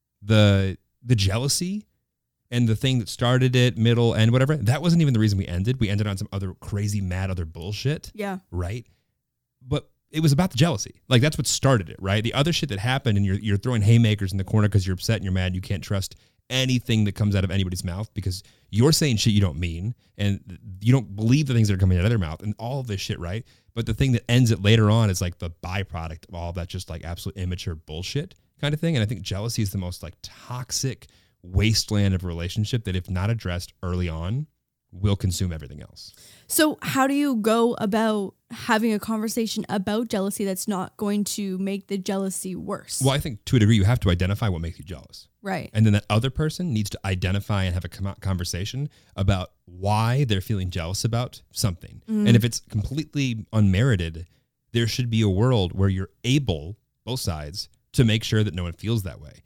the the jealousy and the thing that started it, middle, and whatever, that wasn't even the reason we ended. We ended on some other crazy, mad, other bullshit. Yeah. Right? But it was about the jealousy. Like that's what started it, right? The other shit that happened and you're you're throwing haymakers in the corner because you're upset and you're mad, you can't trust anything that comes out of anybody's mouth because you're saying shit you don't mean and you don't believe the things that are coming out of their mouth and all of this shit, right? But the thing that ends it later on is like the byproduct of all that just like absolute immature bullshit kind of thing. And I think jealousy is the most like toxic wasteland of a relationship that if not addressed early on will consume everything else. So how do you go about having a conversation about jealousy that's not going to make the jealousy worse? Well, I think to a degree you have to identify what makes you jealous. Right. And then that other person needs to identify and have a com- conversation about why they're feeling jealous about something. Mm. And if it's completely unmerited, there should be a world where you're able, both sides, to make sure that no one feels that way.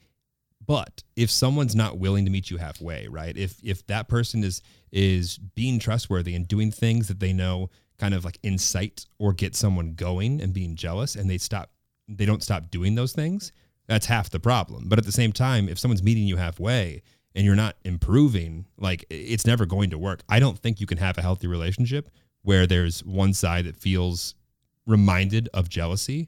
But if someone's not willing to meet you halfway, right? If if that person is is being trustworthy and doing things that they know kind of like incite or get someone going and being jealous and they stop they don't stop doing those things, that's half the problem. But at the same time, if someone's meeting you halfway and you're not improving, like it's never going to work. I don't think you can have a healthy relationship where there's one side that feels reminded of jealousy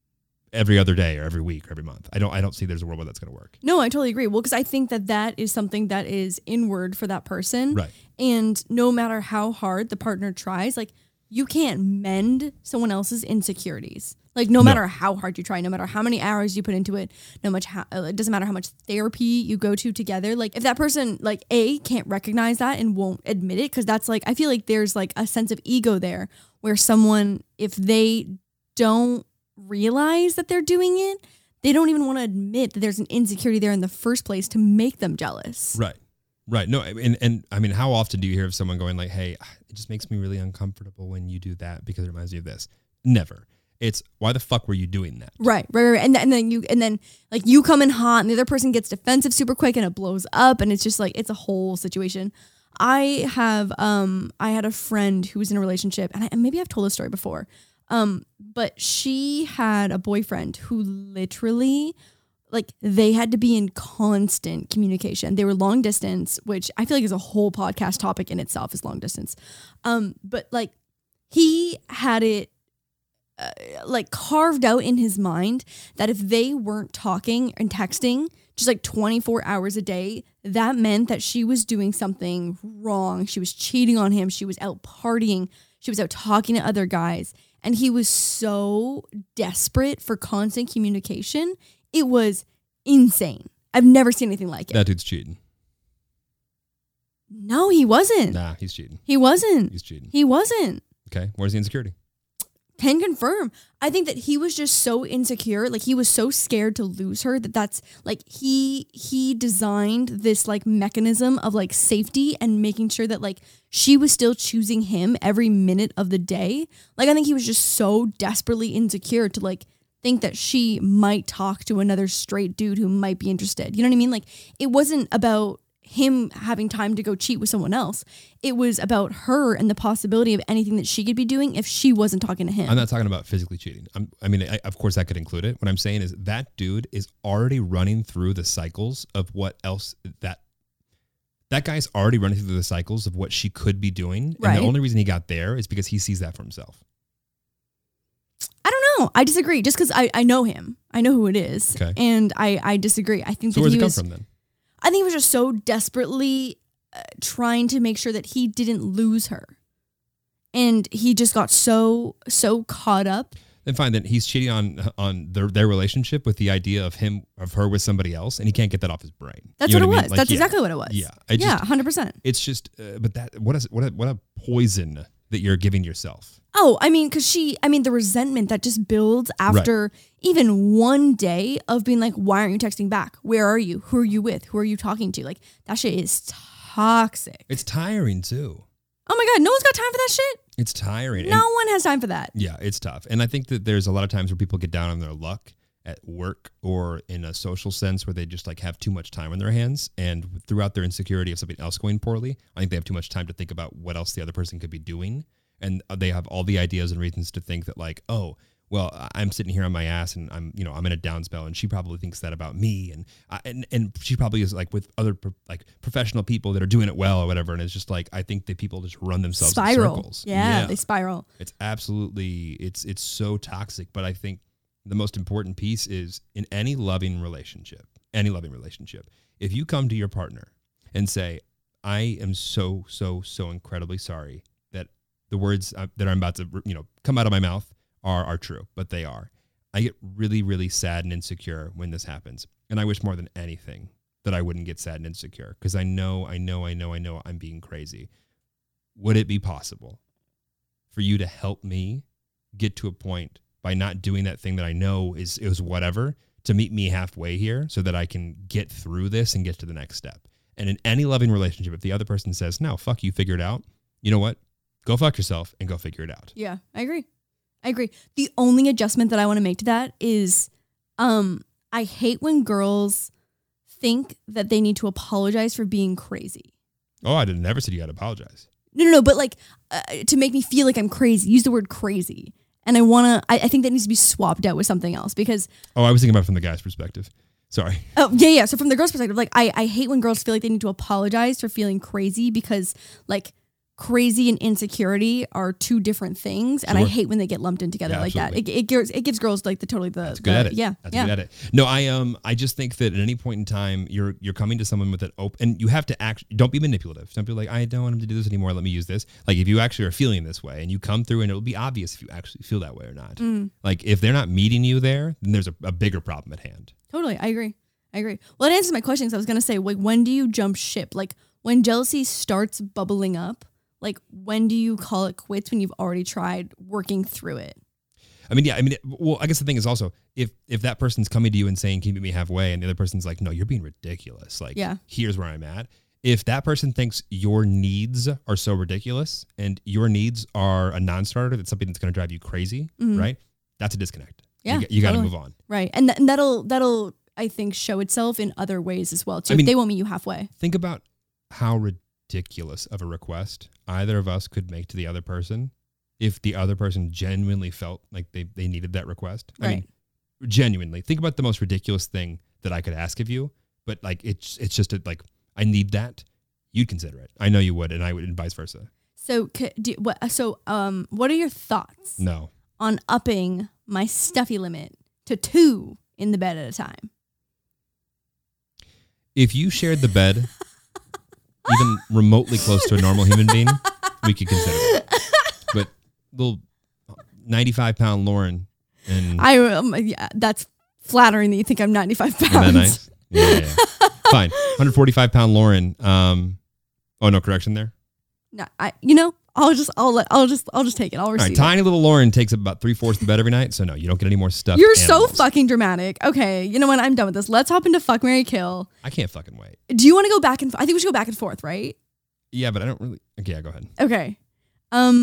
every other day or every week or every month. I don't I don't see there's a world where that's going to work. No, I totally agree. Well, because I think that that is something that is inward for that person. Right. And no matter how hard the partner tries, like you can't mend someone else's insecurities. Like no, No. matter how hard you try, no matter how many hours you put into it, no much how, uh, it doesn't matter how much therapy you go to together. Like if that person like A can't recognize that and won't admit it, because that's like I feel like there's like a sense of ego there where someone, if they don't realize that they're doing it, they don't even want to admit that there's an insecurity there in the first place to make them jealous. Right. Right. No, and and I mean, how often do you hear of someone going like, "Hey, it just makes me really uncomfortable when you do that because it reminds me of this." Never. It's why the fuck were you doing that? Right, right, right. And, th- and then you, and then like you come in hot and the other person gets defensive super quick and it blows up and it's just like, it's a whole situation. I have, um, I had a friend who was in a relationship and, I, and maybe I've told this story before. Um, but she had a boyfriend who literally like they had to be in constant communication. They were long distance, which I feel like is a whole podcast topic in itself is long distance. Um, but like he had it, Uh, like carved out in his mind that if they weren't talking and texting just like twenty-four hours a day, that meant that she was doing something wrong. She was cheating on him. She was out partying. She was out talking to other guys. And he was so desperate for constant communication. It was insane. I've never seen anything like it. That dude's cheating. No, he wasn't. Nah, he's cheating. He wasn't. He's cheating. He wasn't. Okay. Where's the insecurity? Can confirm. I think that he was just so insecure, like he was so scared to lose her that that's like he he designed this like mechanism of like safety and making sure that like she was still choosing him every minute of the day. Like I think he was just so desperately insecure to like think that she might talk to another straight dude who might be interested. You know what I mean? Like, it wasn't about him having time to go cheat with someone else. It was about her and the possibility of anything that she could be doing if she wasn't talking to him. I'm not talking about physically cheating. I'm, I mean, I, of course that could include it. What I'm saying is that dude is already running through the cycles of what else that that guy's already running through the cycles of what she could be doing. Right. And the only reason he got there is because he sees that for himself. I don't know. I disagree. Just because I, I know him. I know who it is. Okay. And I, I disagree. I think So that where does he it come was, from then? I think he was just so desperately uh, trying to make sure that he didn't lose her. And he just got so, so caught up. Then fine, then he's cheating on on their, their relationship with the idea of him, of her with somebody else, and he can't get that off his brain. That's You what know it I mean? was. Like, That's yeah. exactly what it was. Yeah. I yeah, just, one hundred percent. It's just, uh, but that, what is, what a, what a poison that you're giving yourself. Oh, I mean, because she, I mean, the resentment that just builds after even one day of being like, why aren't you texting back? Where are you? Who are you with? Who are you talking to? Like, that shit is toxic. It's tiring too. Oh my God, no one's got time for that shit. It's tiring. No And- one has time for that. Yeah, it's tough. And I think that there's a lot of times where people get down on their luck at work or in a social sense where they just like have too much time on their hands. And throughout their insecurity of something else going poorly, I think they have too much time to think about what else the other person could be doing. And they have all the ideas and reasons to think that like, oh, well, I'm sitting here on my ass and I'm, you know, I'm in a down spell and she probably thinks that about me. And I, and, and she probably is like with other pro, like professional people that are doing it well or whatever. And it's just like, I think that people just run themselves Spiral. in circles. Yeah, they spiral. It's absolutely, it's it's so toxic. But I think the most important piece is in any loving relationship, any loving relationship, if you come to your partner and say, I am so, so, so incredibly sorry that the words that I'm about to, you know, come out of my mouth are are true, but they are. I get really, really sad and insecure when this happens. And I wish more than anything that I wouldn't get sad and insecure because I know, I know, I know, I know I'm being crazy. Would it be possible for you to help me get to a point by not doing that thing that I know is is whatever to meet me halfway here so that I can get through this and get to the next step? And in any loving relationship, if the other person says, no, fuck you, figure it out, you know what? Go fuck yourself and go figure it out. Yeah, I agree. I agree. The only adjustment that I want to make to that is um, I hate when girls think that they need to apologize for being crazy. Oh, I didn't never said you had to apologize. No, no, no. But like uh, to make me feel like I'm crazy, use the word crazy. And I want to, I, I think that needs to be swapped out with something else because. Oh, I was thinking about it from the guy's perspective. Sorry. Oh, yeah, yeah. So from the girl's perspective, like I, I hate when girls feel like they need to apologize for feeling crazy because like crazy and insecurity are two different things. And Sure. I hate when they get lumped in together Yeah, like absolutely. that. It, it gives it gives girls like the totally the, That's good the- at it. yeah. That's yeah. good at it. No, I um I just think that at any point in time you're you're coming to someone with an open and you have to act don't be manipulative. Don't be like, I don't want him to do this anymore, let me use this. Like if you actually are feeling this way and you come through and it'll be obvious if you actually feel that way or not. Mm. Like if they're not meeting you there, then there's a, a bigger problem at hand. Totally. I agree. I agree. Well, it answers my question because I was going to say, like, when do you jump ship? Like when jealousy starts bubbling up, like when do you call it quits when you've already tried working through it? I mean, yeah, I mean, it- well, I guess the thing is also if if that person's coming to you and saying, "Can you meet me halfway?" and the other person's like, "No, you're being ridiculous." Like, Yeah. here's where I'm at. If that person thinks your needs are so ridiculous and your needs are a non-starter, that's something that's going to drive you crazy, Mhm. right? That's a disconnect. Yeah, you, you got to totally. move on. Right. And, th- and that'll, that'll, I think, show itself in other ways as well, too. I mean- if they won't meet you halfway. Think about how ridiculous of a request either of us could make to the other person if the other person genuinely felt like they, they needed that request. I mean, genuinely. Think about the most ridiculous thing that I could ask of you, but like it's it's just a, like I need that. You'd consider it. I know you would, and I would, and vice versa. So, c- do, what, so, um, what are your thoughts No. on upping my stuffy limit to two in the bed at a time? If you shared the bed, even remotely close to a normal human being, we could consider it. But little ninety-five pound Lauren and I, um, yeah, that's flattering that you think I'm ninety-five pounds. isn't that nice? Yeah, yeah, yeah. Fine. one hundred forty-five pound Lauren. Um, oh, no correction there. No, I, you know, I'll just, I'll let, I'll just, I'll just take it. I'll All receive right, it. tiny little Lauren takes up about three fourths of the bed every night, so no, you don't get any more stuff. You're so fucking dramatic. Okay, you know what? I'm done with this. Let's hop into fuck, marry, kill. I can't fucking wait. Do you want to go back and? I think we should go back and forth, right? Yeah, but I don't really. Okay, yeah, go ahead. Okay. Um.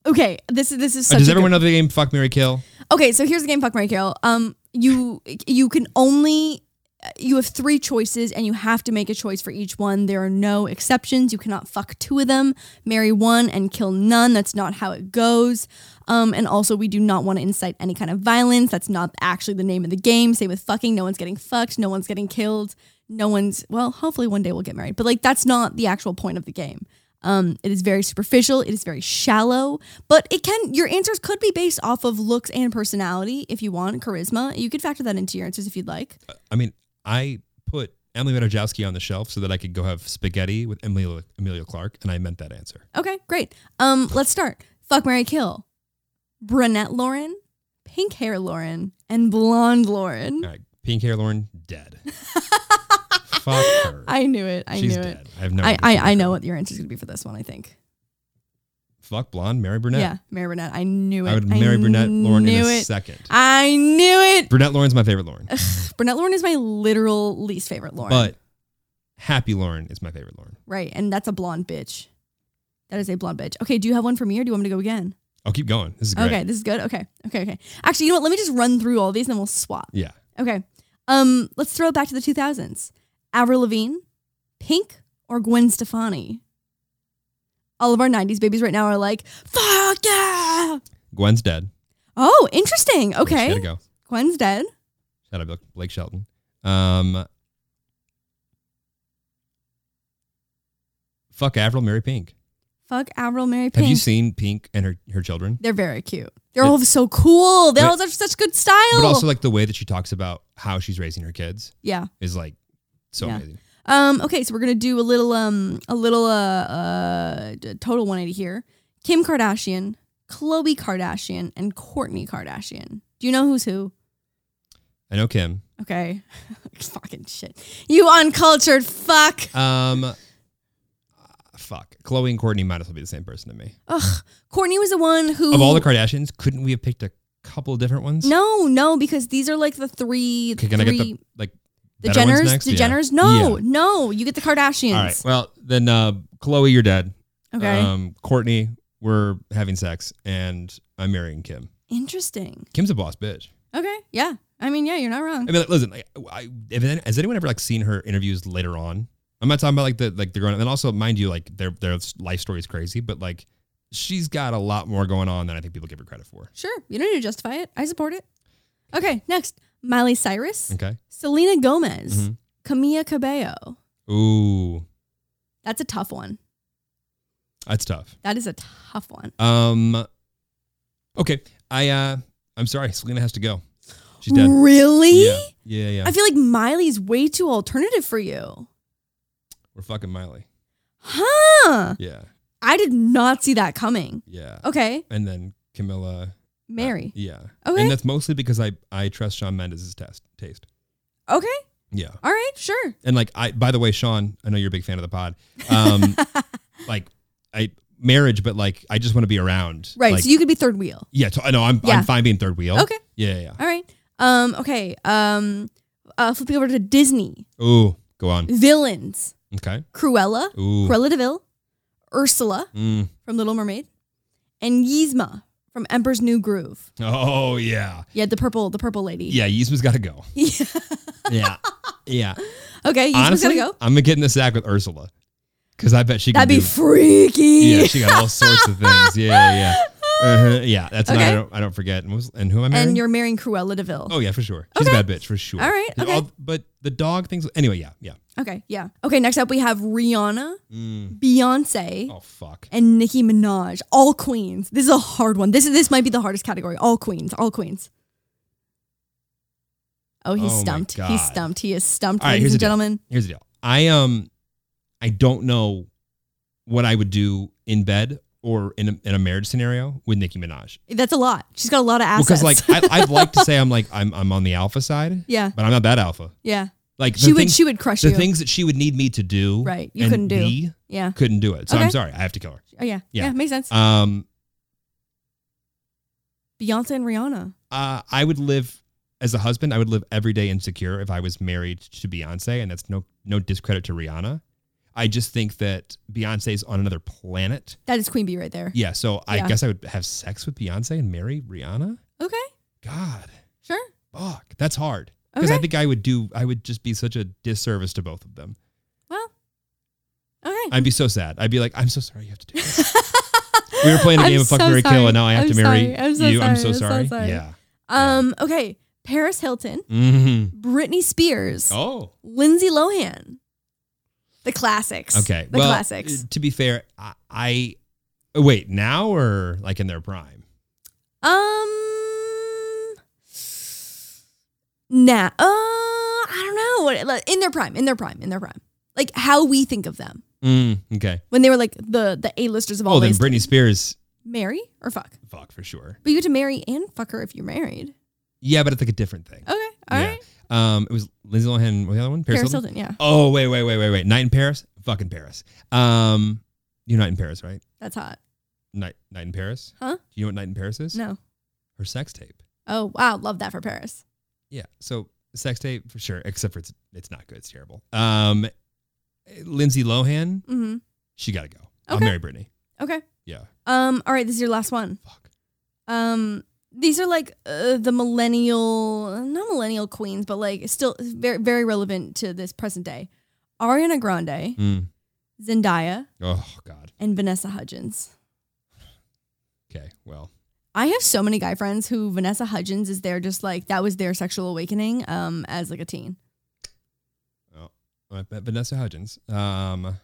Okay, this is this is such Uh, does a everyone good- know the game Fuck, Marry, Kill? Okay, so here's the game Fuck, Marry, Kill. Um, you you can only you have three choices and you have to make a choice for each one. There are no exceptions. You cannot fuck two of them, marry one, and kill none. That's not how it goes. Um, and also, we do not want to incite any kind of violence. That's not actually the name of the game. Same with fucking. No one's getting fucked. No one's getting killed. No one's, well, hopefully one day we'll get married. But like, that's not the actual point of the game. Um, it is very superficial. It is very shallow. But it can, your answers could be based off of looks and personality if you want, charisma. You could factor that into your answers if you'd like. I mean, I put Emily Ratajkowski on the shelf so that I could go have spaghetti with Emilia, Emilia Clarke, and I meant that answer. Okay, great. Um, let's start. Fuck, marry, kill. Brunette Lauren, pink hair Lauren, and blonde Lauren. All right, pink hair Lauren, dead. Fuck her. I knew it. I She's knew dead. it. I have no I, idea I, who I she know is. what your answer is going to be for this one, I think. Fuck blonde, marry brunette. Yeah, marry brunette. I knew it. I would marry brunette Lauren in knew a it. second. I knew it. Brunette Lauren's my favorite Lauren. Brunette Lauren is my literal least favorite Lauren. But Happy Lauren is my favorite Lauren. Right, and that's a blonde bitch. That is a blonde bitch. Okay, do you have one for me or do you want me to go again? I'll keep going. This is great. Okay, this is good. Okay, okay, okay. Actually, you know what? Let me just run through all these and then we'll swap. Yeah. Okay. Um, let's throw it back to the two thousands. Avril Lavigne, Pink, or Gwen Stefani? All of our nineties babies right now are like, fuck yeah! Gwen's dead. Oh, interesting. So she Okay. gotta go. Gwen's dead. Shout out Blake Shelton. Um, fuck Avril, marry Pink. Fuck Avril, marry Pink. Have you seen Pink and her, her children? They're very cute. They're all so cool. They But- all have such good style. But also like the way that she talks about how she's raising her kids yeah. is like so Yeah. amazing. Um, okay, so we're gonna do a little um a little uh uh d- total one eighty here. Kim Kardashian, Khloe Kardashian, and Kourtney Kardashian. Do you know who's who? I know Kim. Okay. Fucking shit. You uncultured fuck. Um, uh, fuck. Khloe and Kourtney might as well be the same person to me. Ugh. Kourtney was the one who Of all the Kardashians, couldn't we have picked a couple of different ones? No, no, because these are like the three Okay, can I get three the like the better ones Jenners? next? The Yeah. Jenners? No, Yeah. no. You get the Kardashians. All right. Well, then uh, Khloe, you're dead. Okay. Um, Kourtney, we're having sex, and I'm marrying Kim. Interesting. Kim's a boss bitch. Okay. Yeah. I mean, yeah, you're not wrong. I mean, like, listen, like, I, if, has anyone ever like seen her interviews later on? I'm not talking about like the like the grown, and also mind you, like their their life story is crazy, but like she's got a lot more going on than I think people give her credit for. Sure. You don't need to justify it. I support it. Okay, next. Miley Cyrus, Okay. Selena Gomez, Mhm. Camila Cabello. Ooh, That's a tough one. that's tough. That is a tough one. Um, okay, I uh, I'm sorry, Selena has to go. She's dead. Really? Yeah, yeah, yeah. I feel like Miley's way too alternative for you. We're fucking Miley. Huh. Yeah, I did not see that coming. yeah. Okay. And then Camilla. Mary. Uh, yeah. Okay. And that's mostly because I I trust Shawn Mendes' test taste. Okay. Yeah. All right. Sure. And like I, by the way, Sean, I know you're a big fan of the pod. Um, like I marriage, but like I just want to be around. Right. Like, so you could be third wheel. yeah. To, I know I'm Yeah. I'm fine being third wheel. Okay. Yeah, yeah. yeah. All right. Um. Okay. Um. Uh. Flipping over to Disney. Ooh, go on. Villains. Okay. Cruella. Ooh. Cruella DeVille. Ursula Mm. from Little Mermaid, and Yzma from Emperor's New Groove. Oh yeah. Yeah, the purple, the purple lady. Yeah. Yzma's got to go. Yeah. Yeah. Yeah. Okay. Yzma's Honestly, gotta go. I'm gonna get in the sack with Ursula because I bet she can That'd be do. freaky. Yeah, she got all sorts of things. Yeah, yeah. Uh-huh. Yeah, that's not, Okay. I don't I don't forget. And, was, and who am I marrying? And you're marrying Cruella DeVille. Oh yeah, for sure. She's Okay. a bad bitch for sure. All right, And okay. all- but the dog things. Anyway, yeah, yeah. Okay. Yeah. Okay. Next up, we have Rihanna, Mm. Beyonce, Oh fuck. and Nicki Minaj. All queens. This is a hard one. This is this might be the hardest category. All queens. All queens. Oh, he's Oh my stumped. He's God. stumped. He is stumped, All right, ladies here's and the deal. gentlemen. Here's the deal. I um, I don't know what I would do in bed or in a, in a marriage scenario with Nicki Minaj. That's a lot. She's got a lot of assets. Because like I, I'd like to say I'm like I'm I'm on the alpha side, yeah. but I'm not that alpha. Yeah. Like the She would. things, She would crush the you. things that she would need me to do, Right. You and couldn't do. be, Yeah. couldn't do it. So Okay. I'm sorry. I have to kill her. Oh yeah. Yeah. Yeah. Makes sense. Um, Beyonce and Rihanna. uh, I would live as a husband. I would live every day insecure if I was married to Beyonce, and that's no no discredit to Rihanna. I just think that Beyonce's on another planet. That is Queen Bee right there. Yeah, so I Yeah. guess I would have sex with Beyonce and marry Rihanna. Okay. God, Sure. fuck, that's hard. Because I Okay. think I would do, I would just be such a disservice to both of them. Well. Okay. I'd be so sad. I'd be like, I'm so sorry you have to do this. We were playing a I'm game of Fuck, so Marry, Kill, sorry. and now I have I'm to marry sorry. I'm so you. I'm sorry. so I'm so sorry. sorry. Yeah. um. Okay. Paris Hilton, Mm-hmm. Britney Spears, Oh. Lindsay Lohan. The classics. Okay. The well, classics. To be fair, I, I wait now or like in their prime. Um. Nah. Uh. I don't know. What like, in their prime. In their prime. In their prime. Like how we think of them Mm, okay. when they were like the the A-listers of all. Oh, then days. Britney Spears. Marry or fuck. Fuck for sure. But you get to marry and fuck her if you're married. Yeah, but it's like a different thing. Okay. All yeah. right. Um, it was Lindsay Lohan. What was the other one? Paris Hilton. Yeah. Oh wait, wait, wait, wait, wait. Night in Paris. Fucking Paris. Um, you're Night in Paris, right? That's hot. Night, Night in Paris. Huh? Do you know what Night in Paris is? No. Her sex tape. Oh wow. Love that for Paris. Yeah. So sex tape for sure. Except for it's it's not good. It's terrible. Um, Lindsay Lohan. Mm-hmm. She got to go. I'll Okay. marry Britney. Okay. Yeah. Um. All right. This is your last one. Fuck. Um. These are like uh, the millennial, not millennial queens, but like still very very relevant to this present day. Ariana Grande, Mm. Zendaya, Oh God. and Vanessa Hudgens. Okay. Well. I have so many guy friends who Vanessa Hudgens is their just like that was their sexual awakening um as like a teen. Oh, I bet Vanessa Hudgens. Um.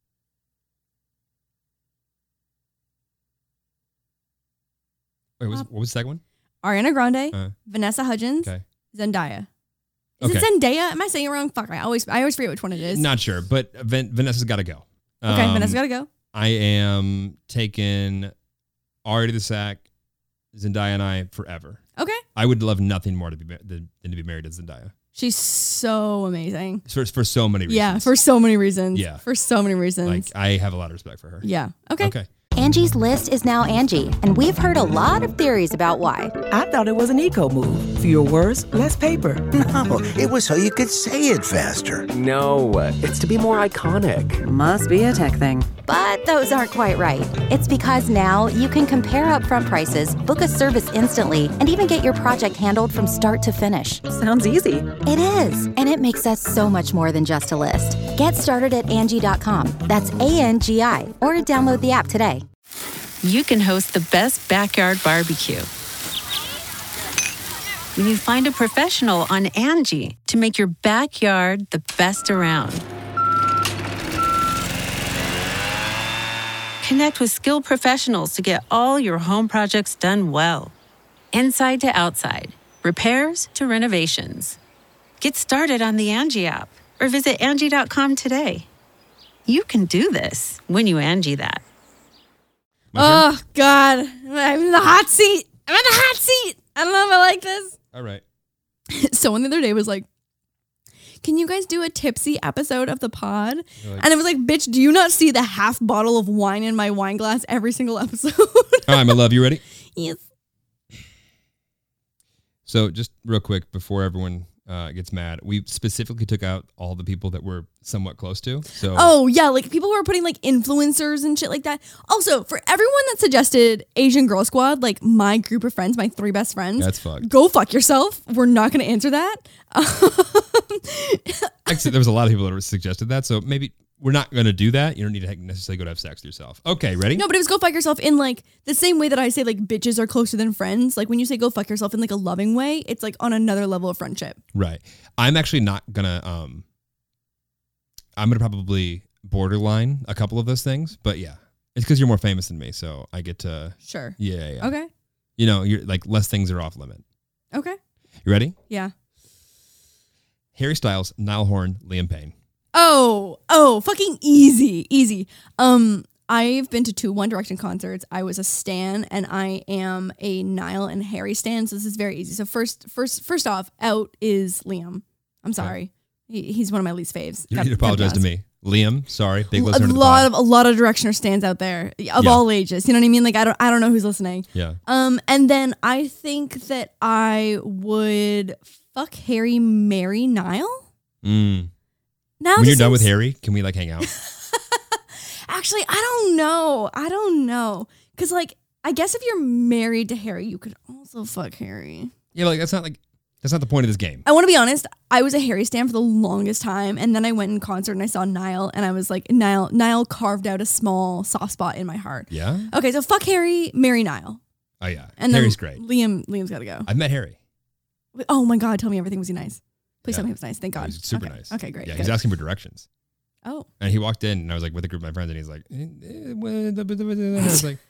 Wait, what was, what was the second one? Ariana Grande, Uh, Vanessa Hudgens, okay. Zendaya. Is Okay. it Zendaya? Am I saying it wrong? Fuck, I always I always forget which one it is. Not sure, but Van- Vanessa's got to go. Okay, Um, Vanessa gotta go. I am taking Ari to the sack, Zendaya and I forever. Okay. I would love nothing more to be mar- than, than to be married to Zendaya She's so amazing. for, for so many reasons. Yeah, for so many reasons. Yeah. For so many reasons. like I have a lot of respect for her. yeah. Okay. Okay. Angie's List is now Angie, and we've heard a lot of theories about why. I thought it was an eco move. Fewer words, less paper. No, it was so you could say it faster. No, it's to be more iconic. Must be a tech thing. But those aren't quite right. It's because now you can compare upfront prices, book a service instantly, and even get your project handled from start to finish. Sounds easy. It is, and it makes us so much more than just a list. Get started at Angie dot com. That's A N G I, or download the app today. You can host the best backyard barbecue when you find a professional on Angie to make your backyard the best around. Connect with skilled professionals to get all your home projects done well. Inside to outside, repairs to renovations. Get started on the Angie app or visit Angie dot com today. You can do this when you Angie that. My turn? Oh God, I'm in the hot seat. I'm in the hot seat. I don't know if I like this. All right. Someone the other day was like, "Can you guys do a tipsy episode of the pod?" You're like- and I was like, "Bitch, do you not see the half bottle of wine in my wine glass every single episode?" All right, my love, you ready? Yes. So just real quick before everyone uh, gets mad, we specifically took out all the people that we're somewhat close to. So Oh yeah, like people who are putting like influencers and shit like that. Also, for everyone that suggested Asian Girl Squad, like my group of friends, my three best friends, that's fucked. go fuck yourself. We're not going to answer that. Actually, there was a lot of people that were suggested that, so maybe we're not going to do that. You don't need to necessarily go to have sex with yourself. Okay, ready? No, but it was go fuck yourself in like the same way that I say like bitches are closer than friends. Like when you say go fuck yourself in like a loving way, it's like on another level of friendship. Right. I'm actually not gonna. Um, I'm gonna probably borderline a couple of those things, but yeah, it's because you're more famous than me, so I get to. Sure. Yeah, yeah. Okay. You know, you're like less things are off limit. Okay. You ready? Yeah. Harry Styles, Niall Horn, Liam Payne. Oh, oh, fucking easy, easy. Um, I've been to two One Direction concerts. I was a stan, and I am a Niall and Harry stan. So this is very easy. So first, first, first off, out is Liam. I'm sorry, he, he's one of my least faves. You don't Got- need to apologize gotta to be me. Liam, sorry, big honest. listener A to the lot pod. of a lot of Directioner stands out there of Yeah. all ages. You know what I mean? Like I don't, I don't know who's listening. Yeah. Um, and then I think that I would fuck Harry, marry Niall. Mm. Now When this you're done with seems- Harry, can we like hang out? actually, I don't know. I don't know. Because, like, I guess if you're married to Harry, you could also fuck Harry. Yeah, but like that's not like that's not the point of this game. I want to be honest. I was a Harry stan for the longest time, and then I went in concert and I saw Niall, and I was like, Niall, Niall carved out a small soft spot in my heart. Yeah. Okay, so fuck Harry, marry Niall. Oh yeah, And Harry's then great. Liam, Liam's got to go. I've met Harry. Oh my God, tell me everything. Was he nice? Please Yeah. tell me he was nice. Thank God. He's super okay. nice. Okay, great. Yeah, good. he's asking for directions, Oh. and he walked in, and I was like with a group of my friends, and he's like, eh, eh, what the- the- the- the- I was like,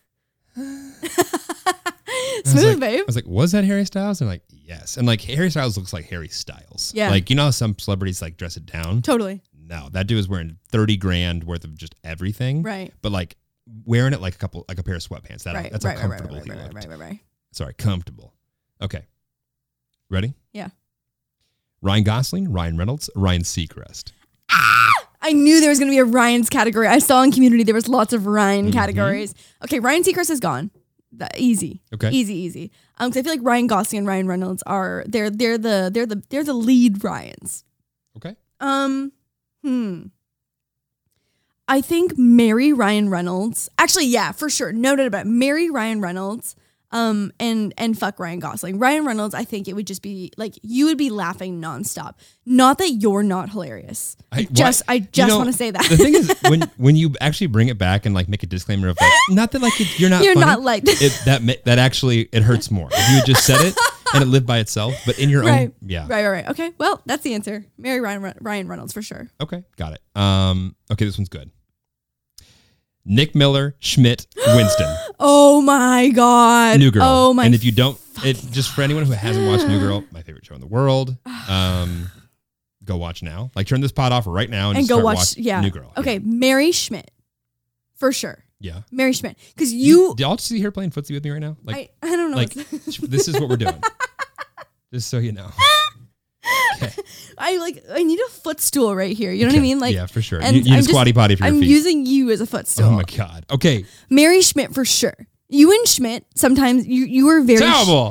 Smooth, I was like, babe. I was like, was that Harry Styles? And like, yes. And like Harry Styles looks like Harry Styles. Yeah. Like, you know how some celebrities like dress it down? Totally. No, that dude is wearing thirty grand worth of just everything. Right. But like wearing it like a couple, like a pair of sweatpants. That, Right. That's right, how right, comfortable right, he right, looked. right, right, right, right. Sorry, comfortable. Okay. Ready? Yeah. Ryan Gosling, Ryan Reynolds, Ryan Seacrest. I knew there was going to be a Ryan's category. I saw in Community there was lots of Ryan Mhm. categories. Okay, Ryan Seacrest is gone. That, easy. Okay. Easy, easy. Um, 'cause I feel like Ryan Gosling and Ryan Reynolds are they're they're the they're the they're the lead Ryans. Okay. Um, hmm. I think marry Ryan Reynolds. Actually, yeah, for sure. No doubt about it. Marry Ryan Reynolds. Um, and and fuck Ryan Gosling. Ryan Reynolds, I think it would just be like you would be laughing nonstop. Not that you're not hilarious. I, I- just why- I you just know, want to say that. The thing is, when when you actually bring it back and like make a disclaimer of like, not that like it, you're not You're funny, not like- it, that ma- that actually it hurts more if you had just said it and it lived by itself, but in your right. own, yeah, Right, right, right. Okay, well, that's the answer. Marry Ryan Ryan Reynolds for sure. okay, got it. Um, okay, this one's good. Nick Miller, Schmidt, Winston, Oh my God. New Girl. Oh my. And if you don't, it just for anyone who hasn't watched New Girl, my favorite show in the world, um, go watch now. Like turn this pod off right now and, and just go start watch, watch yeah. New Girl. Okay, Mary Schmidt, for sure. Yeah. Mary Schmidt, because You, you, do y'all see her playing footsie with me right now? Like, I, I don't know. like what's- this is what we're doing. Just so you know. Okay. I like. I need a footstool right here. You know what I Okay. mean? Like, yeah, for sure. and You, you need I'm a just- squatty potty for your I'm feet. using you as a footstool. Oh my God. Okay. Mary Schmidt for sure. You and Schmidt sometimes you you were very Terrible.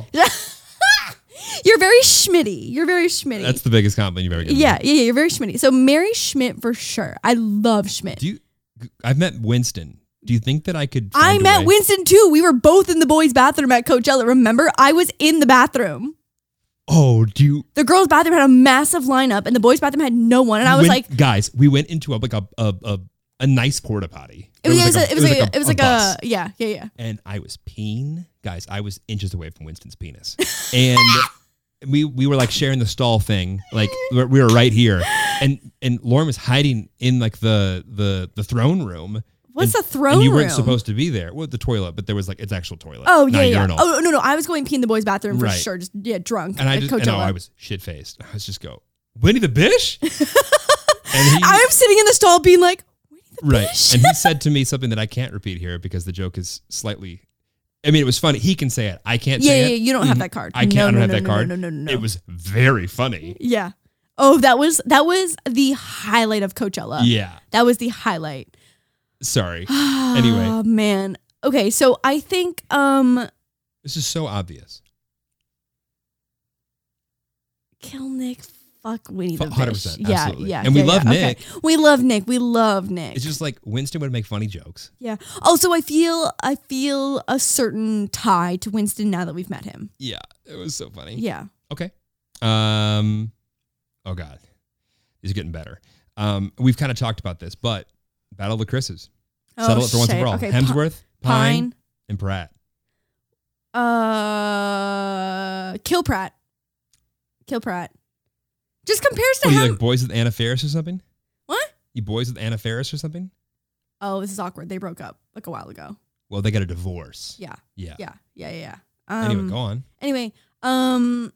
You're very Schmitty. You're very Schmitty. That's the biggest compliment you've ever given. yeah, me. yeah, yeah. You're very Schmitty. So Mary Schmidt for sure. I love Schmidt. Do you? I've met Winston. Do you think that I could? I find a met way- Winston too. We were both in the boys' bathroom at Coachella. Remember? I was in the bathroom. Oh, do you? The girls' bathroom had a massive lineup, and the boys' bathroom had no one. And I was When- like, guys, we went into a, like a a, a, a nice porta potty. it was, There it was, like a, it was, like, a, it was like a, bus. yeah, yeah, yeah. And I was peeing, guys. I was inches away from Winston's penis, and we we were like sharing the stall thing. Like we were- we were right here, and and Lauren was hiding in like the the the throne room. What's and, the throne And you weren't room? supposed to be there. Well, the toilet, but there was like it's actual toilet. Oh not yeah, a yeah. urinal. Oh no, no. I was going pee in the boys' bathroom for Right. sure. Just yeah, drunk and I at just Coachella. and no, I was shit faced. I was just go Winnie the Bish, and he I'm sitting in the stall being like, right, and he said to me something that I can't repeat here because the joke is slightly. I mean, it was funny. He can say it. I can't yeah, say yeah, it. yeah, you don't have Mhm. that card. I can't. No, I don't no, have no, that no, card. No, no, no, no. It was very funny. Yeah. Oh, that was that was the highlight of Coachella. Yeah. That was the highlight. Sorry. Anyway, Oh man. Okay, so I think um this is so obvious. kill Nick, fuck Winnie the one Bish. hundred percent, Yeah, absolutely. yeah. And we yeah, love yeah. Nick. Okay. We love Nick. We love Nick. It's just like Winston would make funny jokes. yeah. Also, I feel I feel a certain tie to Winston now that we've met him. Yeah, it was so funny. Yeah. Okay. Um. Oh God, these are getting better. Um, we've kind of talked about this, but Battle of the Chris's. Oh, Settle it for once and shit. for all. Okay, Hemsworth, Pi- Pine, Pine. and Pratt. Uh, Kill Pratt. Kill Pratt. Just compares to What are you him. like boys with Anna Faris or something? What? You boys with Anna Faris or something? Oh, this is awkward. They broke up like a while ago. Well, they got a divorce. Yeah. Yeah. Yeah. Yeah. Yeah. yeah. Um, Anyway, go on. Anyway, um,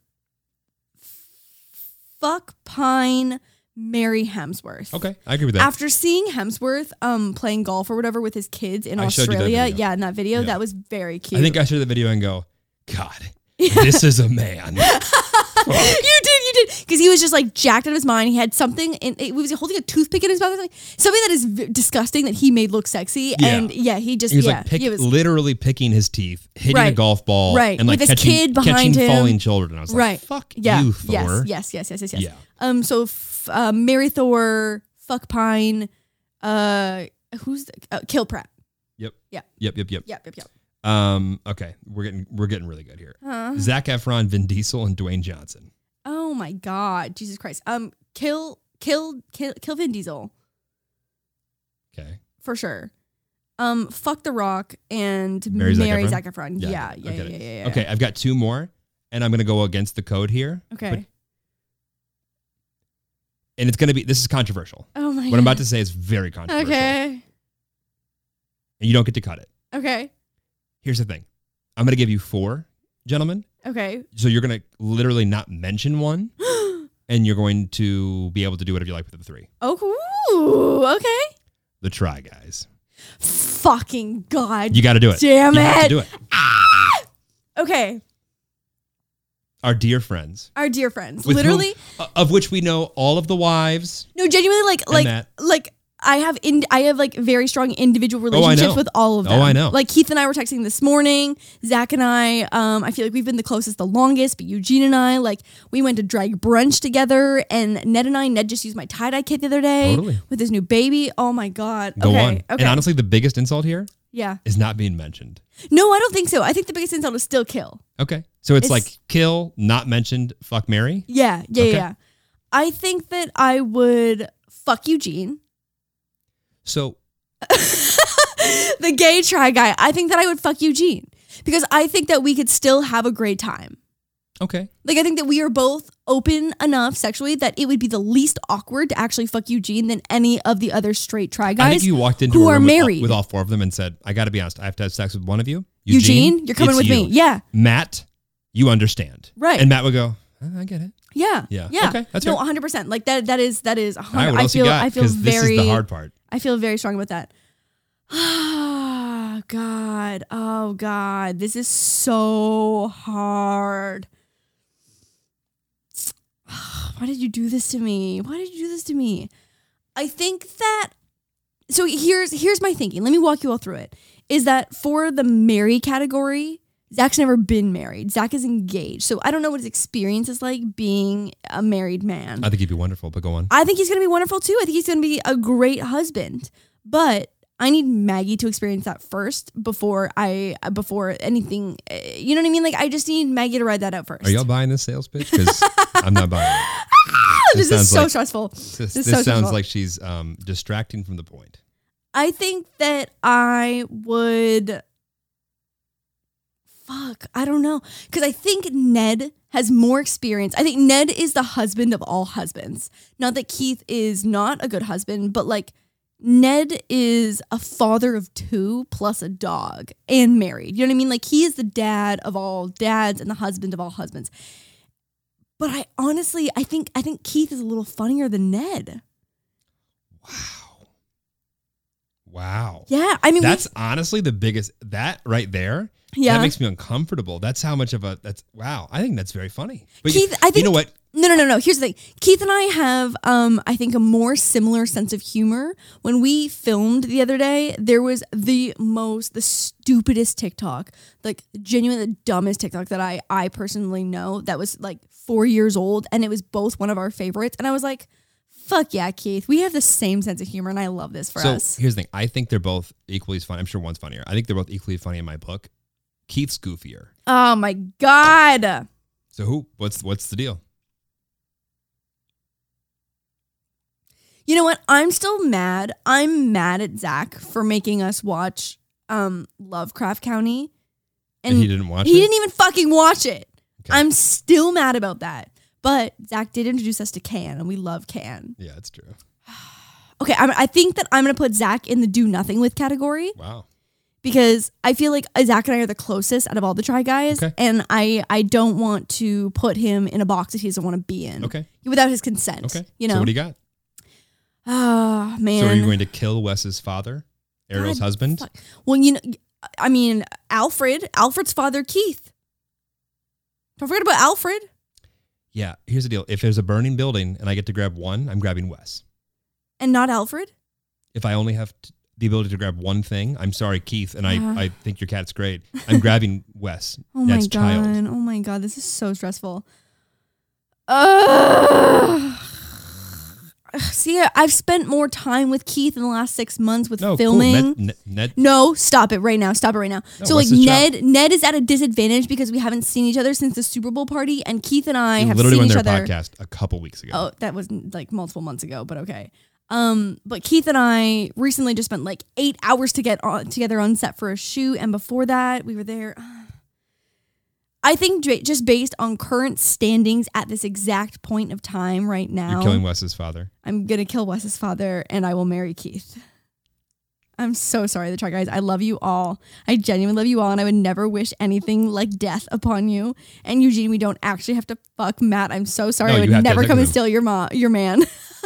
fuck Pine, marry Hemsworth. Okay, I agree with that. After seeing Hemsworth um playing golf or whatever with his kids in I showed you that Australia, video. yeah, in that video, Yeah. that was very cute. I think I showed the video and go, God, this is a man. you did, you did, because he was just like jacked out of his mind. He had something, in, it was holding a toothpick in his mouth, like, something that is v- disgusting that he made look sexy. Yeah. And yeah, he just He was yeah, like pick, he was literally picking his teeth, hitting a Right. golf ball, Right. and like With his catching, kid behind catching him. falling children. I was right. like, fuck yeah. you, Thor. Yes, yes, yes, yes, yes, yes. Yeah. Um. So, f- uh, marry Thor, fuck Pine, uh, Who's the, uh, Kill Pratt? Yep. Yeah. Yep. Yep. Yep. Yep. Yep. Yep. Um. Okay, we're getting we're getting really good here. Uh, Zac Efron, Vin Diesel, and Dwayne Johnson. oh my God, Jesus Christ. Um, kill, kill, kill, kill Vin Diesel Okay. for sure. Um, fuck The Rock and Marry marry Zac Zac Efron? Efron. Yeah. Yeah, Yeah. I Yeah. get Yeah. it. Yeah. yeah. Okay, I've got two more, and I'm gonna go against the code here. Okay. but- and it's gonna be this is controversial. oh my. What I'm about God. to say is very controversial. Okay. And you don't get to cut it. Okay. Here's the thing. I'm gonna give you four, gentlemen. Okay. So you're gonna literally not mention one, and you're going to be able to do whatever you like with the three. Oh. Okay. The Try Guys. Fucking God. You got to do it. Damn you have it. to do it. Okay. Our dear friends. Our dear friends. with Literally. whom- of which we know all of the wives. No, genuinely, like, And like, that. like, I have in, I have like very strong individual Oh, I relationships know. with all of Oh, them. I know. Like Keith and I were texting this morning. Zach and I, um, I feel like we've been the closest, the longest. But Eugene and I, like, we went to drag brunch together. And Ned and I, Ned just used my tie dye kit the other day Totally. with his new baby. Oh my God. Go okay. on. Okay. And honestly, the biggest insult here yeah. is not being mentioned. No, I don't think so. I think the biggest insult is still kill. Okay. So it's, It's- like kill, not mentioned, fuck, marry. Yeah. Yeah. Okay. Yeah. I think that I would fuck Eugene. So The gay try guy. I think that I would fuck Eugene because I think that we could still have a great time. okay. Like, I think that we are both open enough sexually that it would be the least awkward to actually fuck Eugene than any of the other straight try guys I think you walked into who a are room with all, married. with all four of them and said, "I got to be honest. I have to have sex with one of you." Eugene, you're coming it's with you. me. Yeah. Matt, you understand, Right. And Matt would go, "Uh, "I get it." Yeah. Yeah. Yeah. Okay, that's no, fair. one hundred percent. Like that that is that is one All hundred right. What I else feel you got? I feel Because this very is the hard part. I feel very strong about that. Oh God. Oh God. This is so hard. Why did you do this to me? Why did you do this to me? I think that so here's here's my thinking. Let me walk you all through it. Is that for the marry category, Zach's never been married. Zach is engaged. So I don't know what his experience is like being a married man. I think he'd be wonderful, but go on. I think he's going to be wonderful too. I think he's going to be a great husband. But I need Maggie to experience that first before I before anything. uh, You know what I mean? Like I just need Maggie to ride that out first. Are y'all buying this sales pitch? Because I'm not buying it. this sounds is so like- stressful. This, This this is so sounds stressful. like she's um, distracting from the point. I think that I would. Fuck, I don't know. Because I think Ned has more experience. I think Ned is the husband of all husbands. Not that Keith is not a good husband, but like Ned is a father of two plus a dog and married. You know what I mean? Like he is the dad of all dads and the husband of all husbands. But I honestly, I think I think Keith is a little funnier than Ned. Wow. Wow. Yeah, I mean, we- That's honestly the biggest, that right there. Yeah. That makes me uncomfortable. That's how much of a, that's, wow. I think that's very funny. But Keith, you, I think you know what? No, no, no, no. Here's the thing. Keith and I have, um, I think, a more similar sense of humor. When we filmed the other day, there was the most, the stupidest TikTok, like genuinely the dumbest TikTok that I, I personally know that was like four years old, and it was both one of our favorites. And I was like, fuck yeah, Keith. We have the same sense of humor, and I love this for So us. here's the thing. I think they're both equally as funny. I'm sure one's funnier. I think they're both equally funny in my book. Keith's goofier. Oh my God. So who, what's, what's the deal? You know what? I'm still mad. I'm mad at Zach for making us watch um, Lovecraft County. And he didn't watch He it? didn't even fucking watch it. Okay. I'm still mad about that. But Zach did introduce us to Can, and we love Can. Yeah, it's true. Okay, I'm, I think that I'm going to put Zach in the do nothing with category Wow. because I feel like Zach and I are the closest out of all the Try Guys. Okay. And I, I don't want to put him in a box that he doesn't want to be in. Okay. Without his consent. Okay. You know? So what do you got? Oh, man. So are you going to kill Wes's father, Ariel's God, husband? fuck. Well, you know, I mean, Alfred, Alfred's father, Keith. Don't forget about Alfred. Yeah. Here's the deal. If there's a burning building and I get to grab one, I'm grabbing Wes. And not Alfred? If I only have t- the ability to grab one thing, I'm sorry, Keith, and Uh. I, I think your cat's great. I'm grabbing Wes. Oh That's my God. child. Oh my God. This is so stressful. Ugh. see, I've spent more time with Keith in the last six months with No, filming. cool. Ned, Ned, No, stop it right now. Stop it right now. No, so like what's the job? Ned, Ned is at a disadvantage because we haven't seen each other since the Super Bowl party, and Keith and I Ned have literally seen went each their other. podcast a couple weeks ago. Oh, that was like multiple months ago, but okay. Um, but Keith and I recently just spent like eight hours to get on, together on set for a shoot, and before that, we were there. I think j- just based on current standings at this exact point of time right now, You're killing Wes's father. I'm gonna kill Wes's father, and I will marry Keith. I'm so sorry, the Try Guys. I love you all. I genuinely love you all, and I would never wish anything like death upon you. And Eugene, we don't actually have to fuck Matt. I'm so sorry. No, I you would have to never have come and him. steal your mom, your man.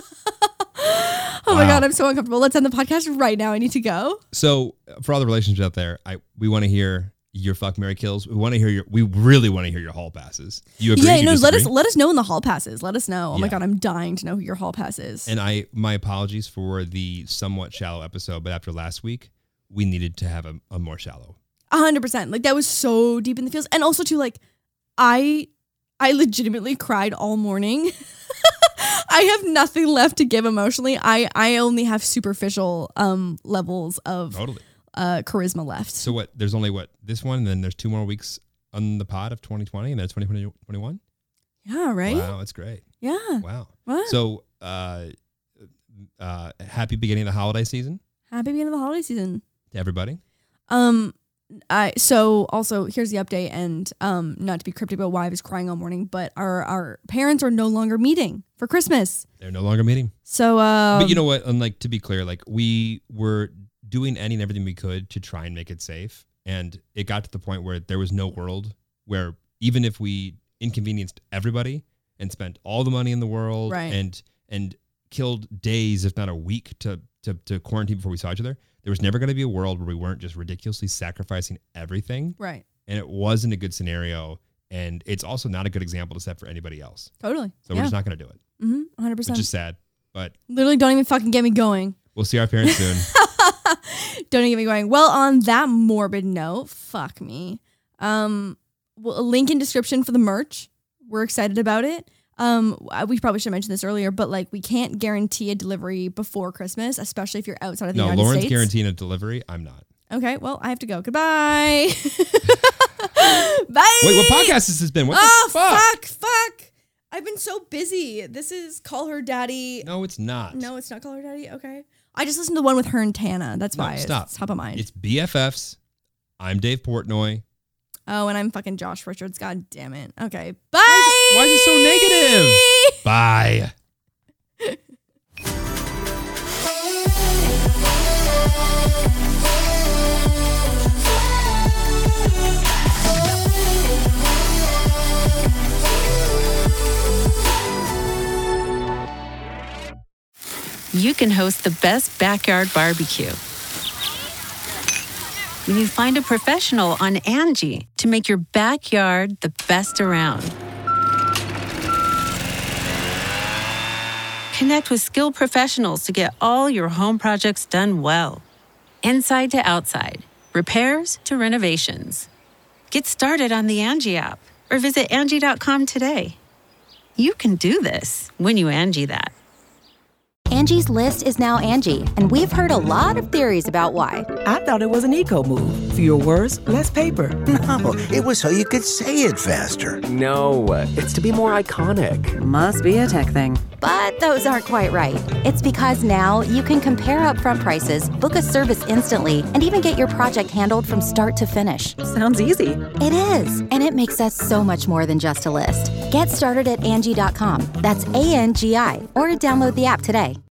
Oh my Wow. god, I'm so uncomfortable. Let's end the podcast right now. I need to go. So for all the relationships out there, I we want to hear your fuck, marry, kills. We want to hear your. We really want to hear your hall passes. You agree? Yeah, You no, let us disagree? let us know in the hall passes. Let us know. Oh my Yeah. god, I'm dying to know who your hall pass is. And I, my apologies for the somewhat shallow episode, but after last week, we needed to have a, a more shallow. A hundred percent. Like that was so deep in the feels. And also too, like, I I legitimately cried all morning. I have nothing left to give emotionally. I, I only have superficial um levels of Totally. uh charisma left. So what? There's only what this one, and then there's two more weeks on the pod of twenty twenty, and then it's twenty twenty-one. Yeah, right? Wow, that's great. Yeah. Wow. What? So, uh, uh, happy beginning of the holiday season Happy beginning of the holiday season. to everybody. Um I so also here's the update, and um not to be cryptic about why I was crying all morning, but our our parents are no longer meeting for Christmas. They're no longer meeting. So uh But you know what? And like, to be clear, like we were doing any and everything we could to try and make it safe. And it got to the point where there was no world where even if we inconvenienced everybody and spent all the money in the world Right. and and killed days, if not a week, to to, to quarantine before we saw each other, there was never going to be a world where we weren't just ridiculously sacrificing everything. Right. And it wasn't a good scenario. And it's also not a good example to set for anybody else. Totally. So yeah. we're just not going to do it, Mm-hmm. one hundred percent. which is sad. But Literally don't even fucking get me going. we'll see our parents soon. Don't even get me going. Well, on that morbid note, fuck me. Um, well, a link in description for the merch. We're excited about it. Um, we probably should have mentioned this earlier, but like we can't guarantee a delivery before Christmas, especially if you're outside of the No, United Lauren's States. guaranteeing a delivery. I'm not. Okay, well, I have to go. Goodbye. Bye. Wait, what podcast has this been? What Oh, the fuck? fuck, fuck. I've been so busy. This is Call Her Daddy. No, it's not. No, it's not Call Her Daddy. Okay. I just listened to the one with her and Tana. That's No, why stop. it's top of mind. It's B F Fs. I'm Dave Portnoy. Oh, and I'm fucking Josh Richards. God damn it. Okay. Bye. Why is it so negative? Bye. You can host the best backyard barbecue when you find a professional on Angie to make your backyard the best around. Connect with skilled professionals to get all your home projects done well. Inside to outside, repairs to renovations. Get started on the Angie app or visit Angie dot com today. You can do this when you Angie that. Angie's List is now Angie, and we've heard a lot of theories about why. I thought it was an eco move. Fewer words, less paper. No, it was so you could say it faster. No, it's to be more iconic. Must be a tech thing. But those aren't quite right. It's because now you can compare upfront prices, book a service instantly, and even get your project handled from start to finish. Sounds easy. It is, and it makes us so much more than just a list. Get started at Angie dot com. That's A N G I, or download the app today.